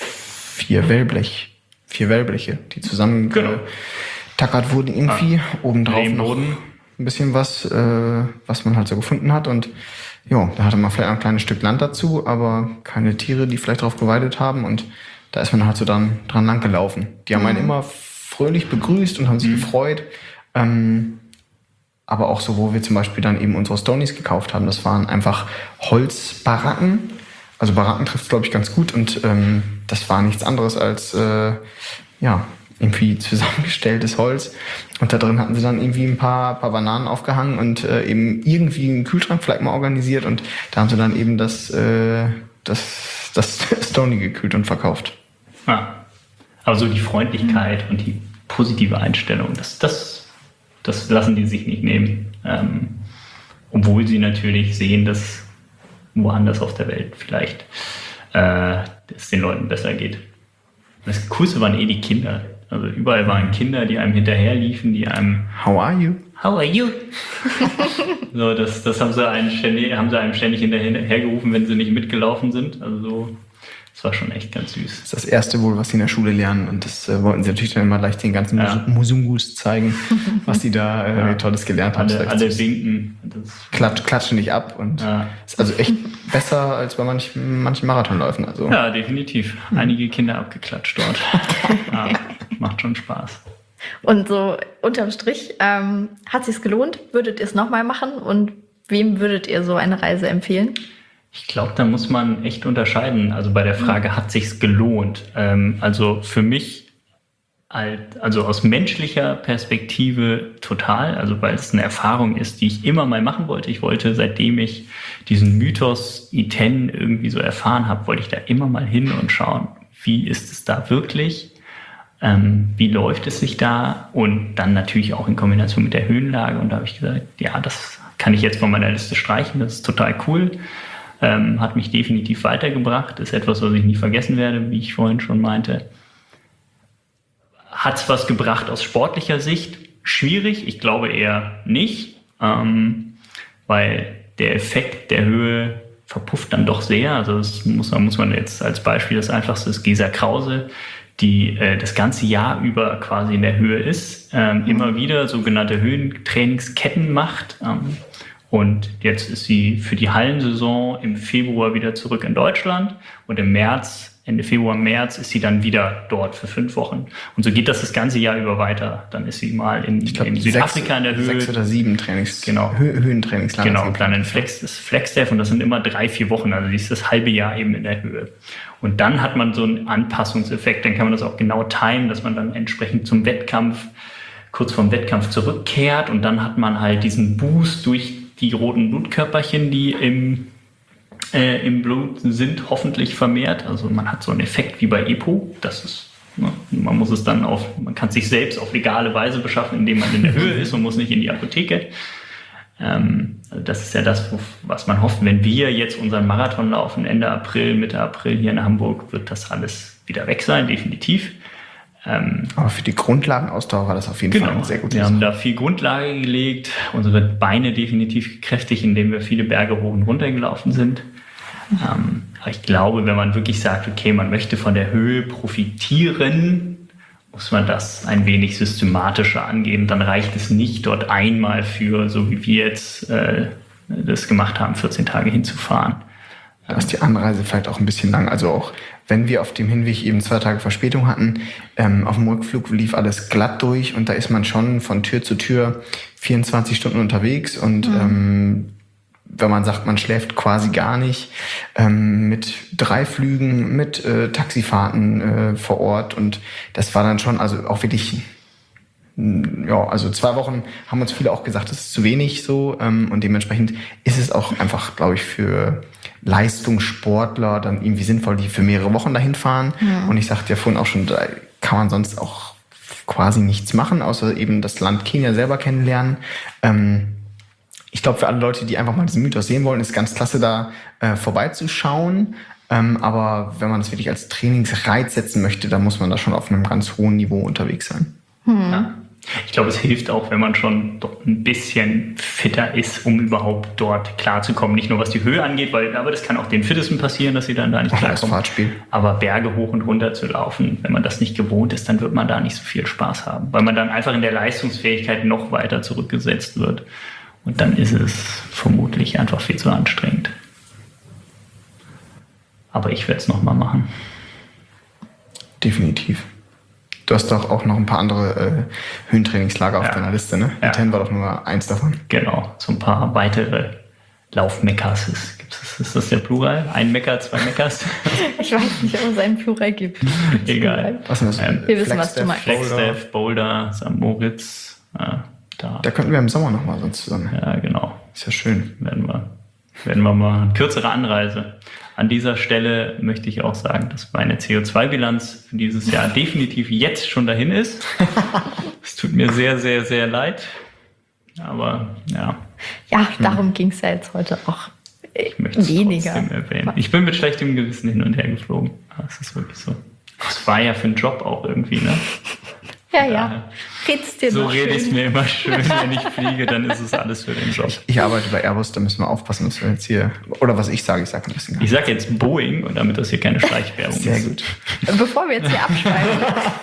S3: vier Wellblech, vier Wellbleche, die zusammen
S2: genau.
S3: getackert wurden irgendwie. Ah, obendrauf noch
S2: ein
S3: bisschen was, äh, was man halt so gefunden hat und ja, da hatte man vielleicht ein kleines Stück Land dazu, aber keine Tiere, die vielleicht drauf geweidet haben. Und da ist man halt so dann dran lang gelaufen. Die haben mhm. einen immer fröhlich begrüßt und haben sich mhm. gefreut. Ähm, aber auch so, wo wir zum Beispiel dann eben unsere Stonies gekauft haben, das waren einfach Holzbaracken. Also Baracken trifft es, glaube ich, ganz gut. Und ähm, das war nichts anderes als, äh, ja, irgendwie zusammengestelltes Holz. Und da drin hatten sie dann irgendwie ein paar, paar Bananen aufgehangen und äh, eben irgendwie einen Kühlschrank vielleicht mal organisiert. Und da haben sie dann eben das, äh, das, das Stony gekühlt und verkauft.
S2: Ah, also die Freundlichkeit und die positive Einstellung, das, das, das lassen die sich nicht nehmen. Ähm, obwohl sie natürlich sehen, dass woanders auf der Welt vielleicht äh, es den Leuten besser geht. Das Coolste waren eh die Kinder. Also überall waren Kinder, die einem hinterherliefen, die einem...
S3: How are you?
S2: How are you? So, das, das haben sie einem ständig, haben sie einem ständig hinterhergerufen, wenn sie nicht mitgelaufen sind. Also so, das war schon echt ganz süß.
S3: Das ist das Erste wohl, was sie in der Schule lernen. Und das äh, wollten sie natürlich dann immer leicht den ganzen ja. Musungus zeigen, was sie da äh, ja. Tolles gelernt haben.
S2: Alle, alle winken.
S3: Klatsch, klatschen nicht ab. Und ja. ist also echt besser als bei manch, manchen Marathonläufen. Also.
S2: Ja, definitiv. Einige Kinder abgeklatscht dort. Ja, macht schon Spaß.
S1: Und so unterm Strich, ähm, hat es sich gelohnt? Würdet ihr es nochmal machen? Und wem würdet ihr so eine Reise empfehlen?
S2: Ich glaube, da muss man echt unterscheiden. Also bei der Frage, mhm. hat sich's gelohnt? Ähm, also für mich, halt, also aus menschlicher Perspektive total. Also weil es eine Erfahrung ist, die ich immer mal machen wollte. Ich wollte, seitdem ich diesen Mythos Iten irgendwie so erfahren habe, wollte ich da immer mal hin und schauen, wie ist es da wirklich? Ähm, wie läuft es sich da? Und dann natürlich auch in Kombination mit der Höhenlage. Und da habe ich gesagt, ja, das kann ich jetzt von meiner Liste streichen. Das ist total cool. Ähm, hat mich definitiv weitergebracht. Ist etwas, was ich nie vergessen werde, wie ich vorhin schon meinte. Hat es was gebracht aus sportlicher Sicht? Schwierig, ich glaube eher nicht, ähm, weil der Effekt der Höhe verpufft dann doch sehr. Also das muss man, muss man jetzt als Beispiel, das einfachste ist Gesa Krause, die äh, das ganze Jahr über quasi in der Höhe ist, ähm, immer wieder sogenannte Höhentrainingsketten macht. Ähm, und jetzt ist sie für die Hallensaison im Februar wieder zurück in Deutschland und im März, Ende Februar, März ist sie dann wieder dort für fünf Wochen. Und so geht das das ganze Jahr über weiter. Dann ist sie mal in,
S3: ich glaub,
S2: in Südafrika
S3: sechs,
S2: in der Höhe.
S3: Sechs oder sieben Trainings,
S2: genau.
S3: Hö Höhentrainingslager.
S2: Genau, und dann in Flex, das Flagstaff und das sind immer drei, vier Wochen. Also sie ist das halbe Jahr eben in der Höhe. Und dann hat man so einen Anpassungseffekt. Dann kann man das auch genau timen, dass man dann entsprechend zum Wettkampf, kurz vorm Wettkampf zurückkehrt. Und dann hat man halt diesen Boost durch die roten Blutkörperchen, die im Äh, im Blut sind, hoffentlich vermehrt. Also man hat so einen Effekt wie bei E P O. Das ist, ne, man muss es dann auf, man kann es sich selbst auf legale Weise beschaffen, indem man in der Höhe ist und muss nicht in die Apotheke. Ähm, also das ist ja das, was man hofft. Wenn wir jetzt unseren Marathon laufen, Ende April, Mitte April hier in Hamburg, wird das alles wieder weg sein, definitiv. Ähm,
S3: Aber für die Grundlagenausdauer war das auf jeden
S2: genau,
S3: Fall eine sehr gute
S2: wir
S3: Sache.
S2: haben da viel Grundlage gelegt, unsere Beine definitiv gekräftigt, indem wir viele Berge hoch und runter gelaufen sind. Ähm, aber ich glaube, wenn man wirklich sagt, okay, man möchte von der Höhe profitieren, muss man das ein wenig systematischer angehen. Dann reicht es nicht, dort einmal für, so wie wir jetzt äh, das gemacht haben, vierzehn Tage hinzufahren.
S3: Da ist die Anreise vielleicht auch ein bisschen lang. Also auch wenn wir auf dem Hinweg eben zwei Tage Verspätung hatten, ähm, auf dem Rückflug lief alles glatt durch und da ist man schon von Tür zu Tür vierundzwanzig Stunden unterwegs und mhm. ähm, wenn man sagt, man schläft quasi gar nicht, ähm, mit drei Flügen, mit äh, Taxifahrten äh, vor Ort und das war dann schon, also auch wirklich, ja, also zwei Wochen haben uns viele auch gesagt, das ist zu wenig so ähm, und dementsprechend ist es auch einfach, glaube ich, für Leistungssportler dann irgendwie sinnvoll, die für mehrere Wochen dahin fahren. Ja. Und ich sagte ja vorhin auch schon, da kann man sonst auch quasi nichts machen, außer eben das Land Kenia selber kennenlernen. Ähm, ich glaube, für alle Leute, die einfach mal diesen Mythos sehen wollen, ist ganz klasse, da äh, vorbeizuschauen. Ähm, aber wenn man das wirklich als Trainingsreiz setzen möchte, dann muss man da schon auf einem ganz hohen Niveau unterwegs sein.
S2: Hm. Ja. Ich glaube, es hilft auch, wenn man schon ein bisschen fitter ist, um überhaupt dort klarzukommen. Nicht nur was die Höhe angeht, weil, aber das kann auch den Fittesten passieren, dass sie dann da nicht klarkommen. Aber Berge hoch und runter zu laufen, wenn man das nicht gewohnt ist, dann wird man da nicht so viel Spaß haben, weil man dann einfach in der Leistungsfähigkeit noch weiter zurückgesetzt wird. Und dann ist es vermutlich einfach viel zu anstrengend. Aber ich werde es nochmal machen.
S3: Definitiv. Du hast doch auch noch ein paar andere äh, Höhentrainingslager auf ja. deiner Liste, ne?
S2: Ja.
S3: Iten war doch nur eins davon.
S2: Genau, so ein paar weitere Laufmekkas. Ist, gibt's, ist das der Plural? Ein Mekka, zwei Mekkas?
S1: Ich weiß nicht, ob es einen Plural gibt.
S2: Egal.
S3: Was ist das?
S1: Ähm, Wir wissen, was du meinst.
S2: Flagstaff, Boulder, Sankt Moritz. Äh, da.
S3: da könnten wir im Sommer nochmal sonst zusammen.
S2: Ja, genau.
S3: Ist ja schön.
S2: Werden wir, werden wir mal eine kürzere Anreise. An dieser Stelle möchte ich auch sagen, dass meine C O zwei Bilanz für dieses Jahr definitiv jetzt schon dahin ist. Es tut mir sehr, sehr, sehr leid. Aber ja.
S1: Ja, darum hm. ging es ja jetzt heute auch
S2: ich möchte es
S1: weniger.
S2: Trotzdem erwähnen. Ich bin mit schlechtem Gewissen hin und her geflogen. Das ist wirklich so. Das war ja für einen Job auch irgendwie, ne?
S1: Ja, ja. Red's dir
S2: so
S1: noch
S2: rede
S1: schön.
S2: ich es mir immer schön, wenn ich fliege, dann ist es alles für den Job.
S3: Ich, ich arbeite bei Airbus, da müssen wir aufpassen, dass wir jetzt hier, oder was ich sage, ich sage ein bisschen.
S2: Ich sage jetzt Boeing, und damit das hier keine Schleichwerbung ist.
S3: Sehr gut.
S1: Bevor wir jetzt hier abschweifen,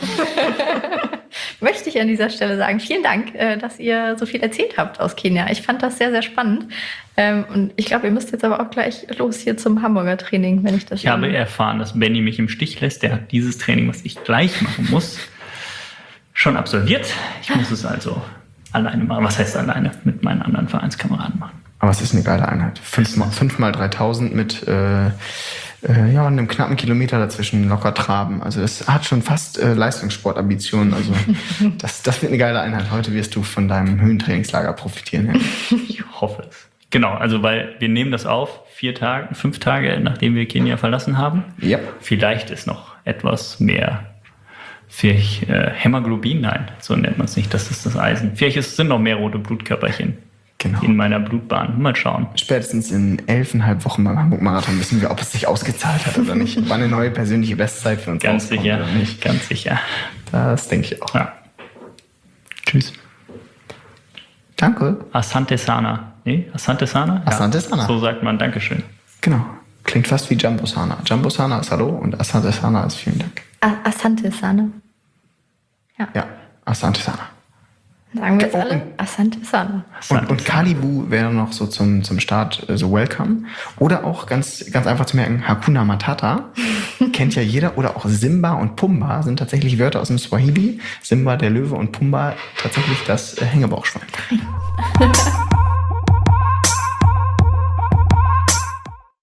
S1: möchte ich an dieser Stelle sagen, vielen Dank, dass ihr so viel erzählt habt aus Kenia. Ich fand das sehr, sehr spannend. Und ich glaube, ihr müsst jetzt aber auch gleich los hier zum Hamburger Training, wenn ich das
S2: Ich habe erfahren, dass Benny mich im Stich lässt. Der hat dieses Training, was ich gleich machen muss, schon absolviert. Ich muss es also alleine machen. Was heißt alleine? Mit meinen anderen Vereinskameraden machen.
S3: Aber es ist eine geile Einheit. Fünf mal, fünf mal dreitausend mit äh, äh, ja, einem knappen Kilometer dazwischen locker traben. Also es hat schon fast äh, Leistungssportambitionen. Also das, das wird eine geile Einheit. Heute wirst du von deinem Höhentrainingslager profitieren. Ja.
S2: Ich hoffe es. Genau, also weil wir nehmen das auf, vier Tage, fünf Tage, nachdem wir Kenia verlassen haben.
S3: Ja.
S2: Vielleicht ist noch etwas mehr Vielleicht äh, Hämoglobin, nein, so nennt man es nicht, das ist das Eisen. Vielleicht ist, sind noch mehr rote Blutkörperchen.
S3: Genau.
S2: in meiner Blutbahn. Mal schauen.
S3: Spätestens in elfeinhalb Wochen beim Hamburg-Marathon wissen wir, ob es sich ausgezahlt hat oder nicht. War eine neue persönliche Bestzeit für uns
S2: Ganz
S3: rauskommt
S2: sicher.
S3: oder nicht.
S2: Ganz sicher.
S3: Das denke ich auch.
S2: Ja. Tschüss.
S3: Danke.
S2: Asante Sana. Nee, Asante Sana?
S3: Asante Sana.
S2: So sagt man Dankeschön.
S3: Genau. Klingt fast wie Jumbo Sana. Jumbo Sana ist Hallo und Asante Sana ist vielen Dank.
S1: A- Asante Sana.
S3: Ja, Asante Sana.
S1: Sagen wir jetzt
S3: Oh,
S1: alle?
S3: und-
S1: Asante Sana.
S3: Und, und Kalibu wäre noch so zum, zum Start äh, so welcome. Oder auch ganz, ganz einfach zu merken, Hakuna Matata. Kennt ja jeder. Oder auch Simba und Pumba sind tatsächlich Wörter aus dem Swahili. Simba der Löwe und Pumba tatsächlich das äh, Hängebauchschwein.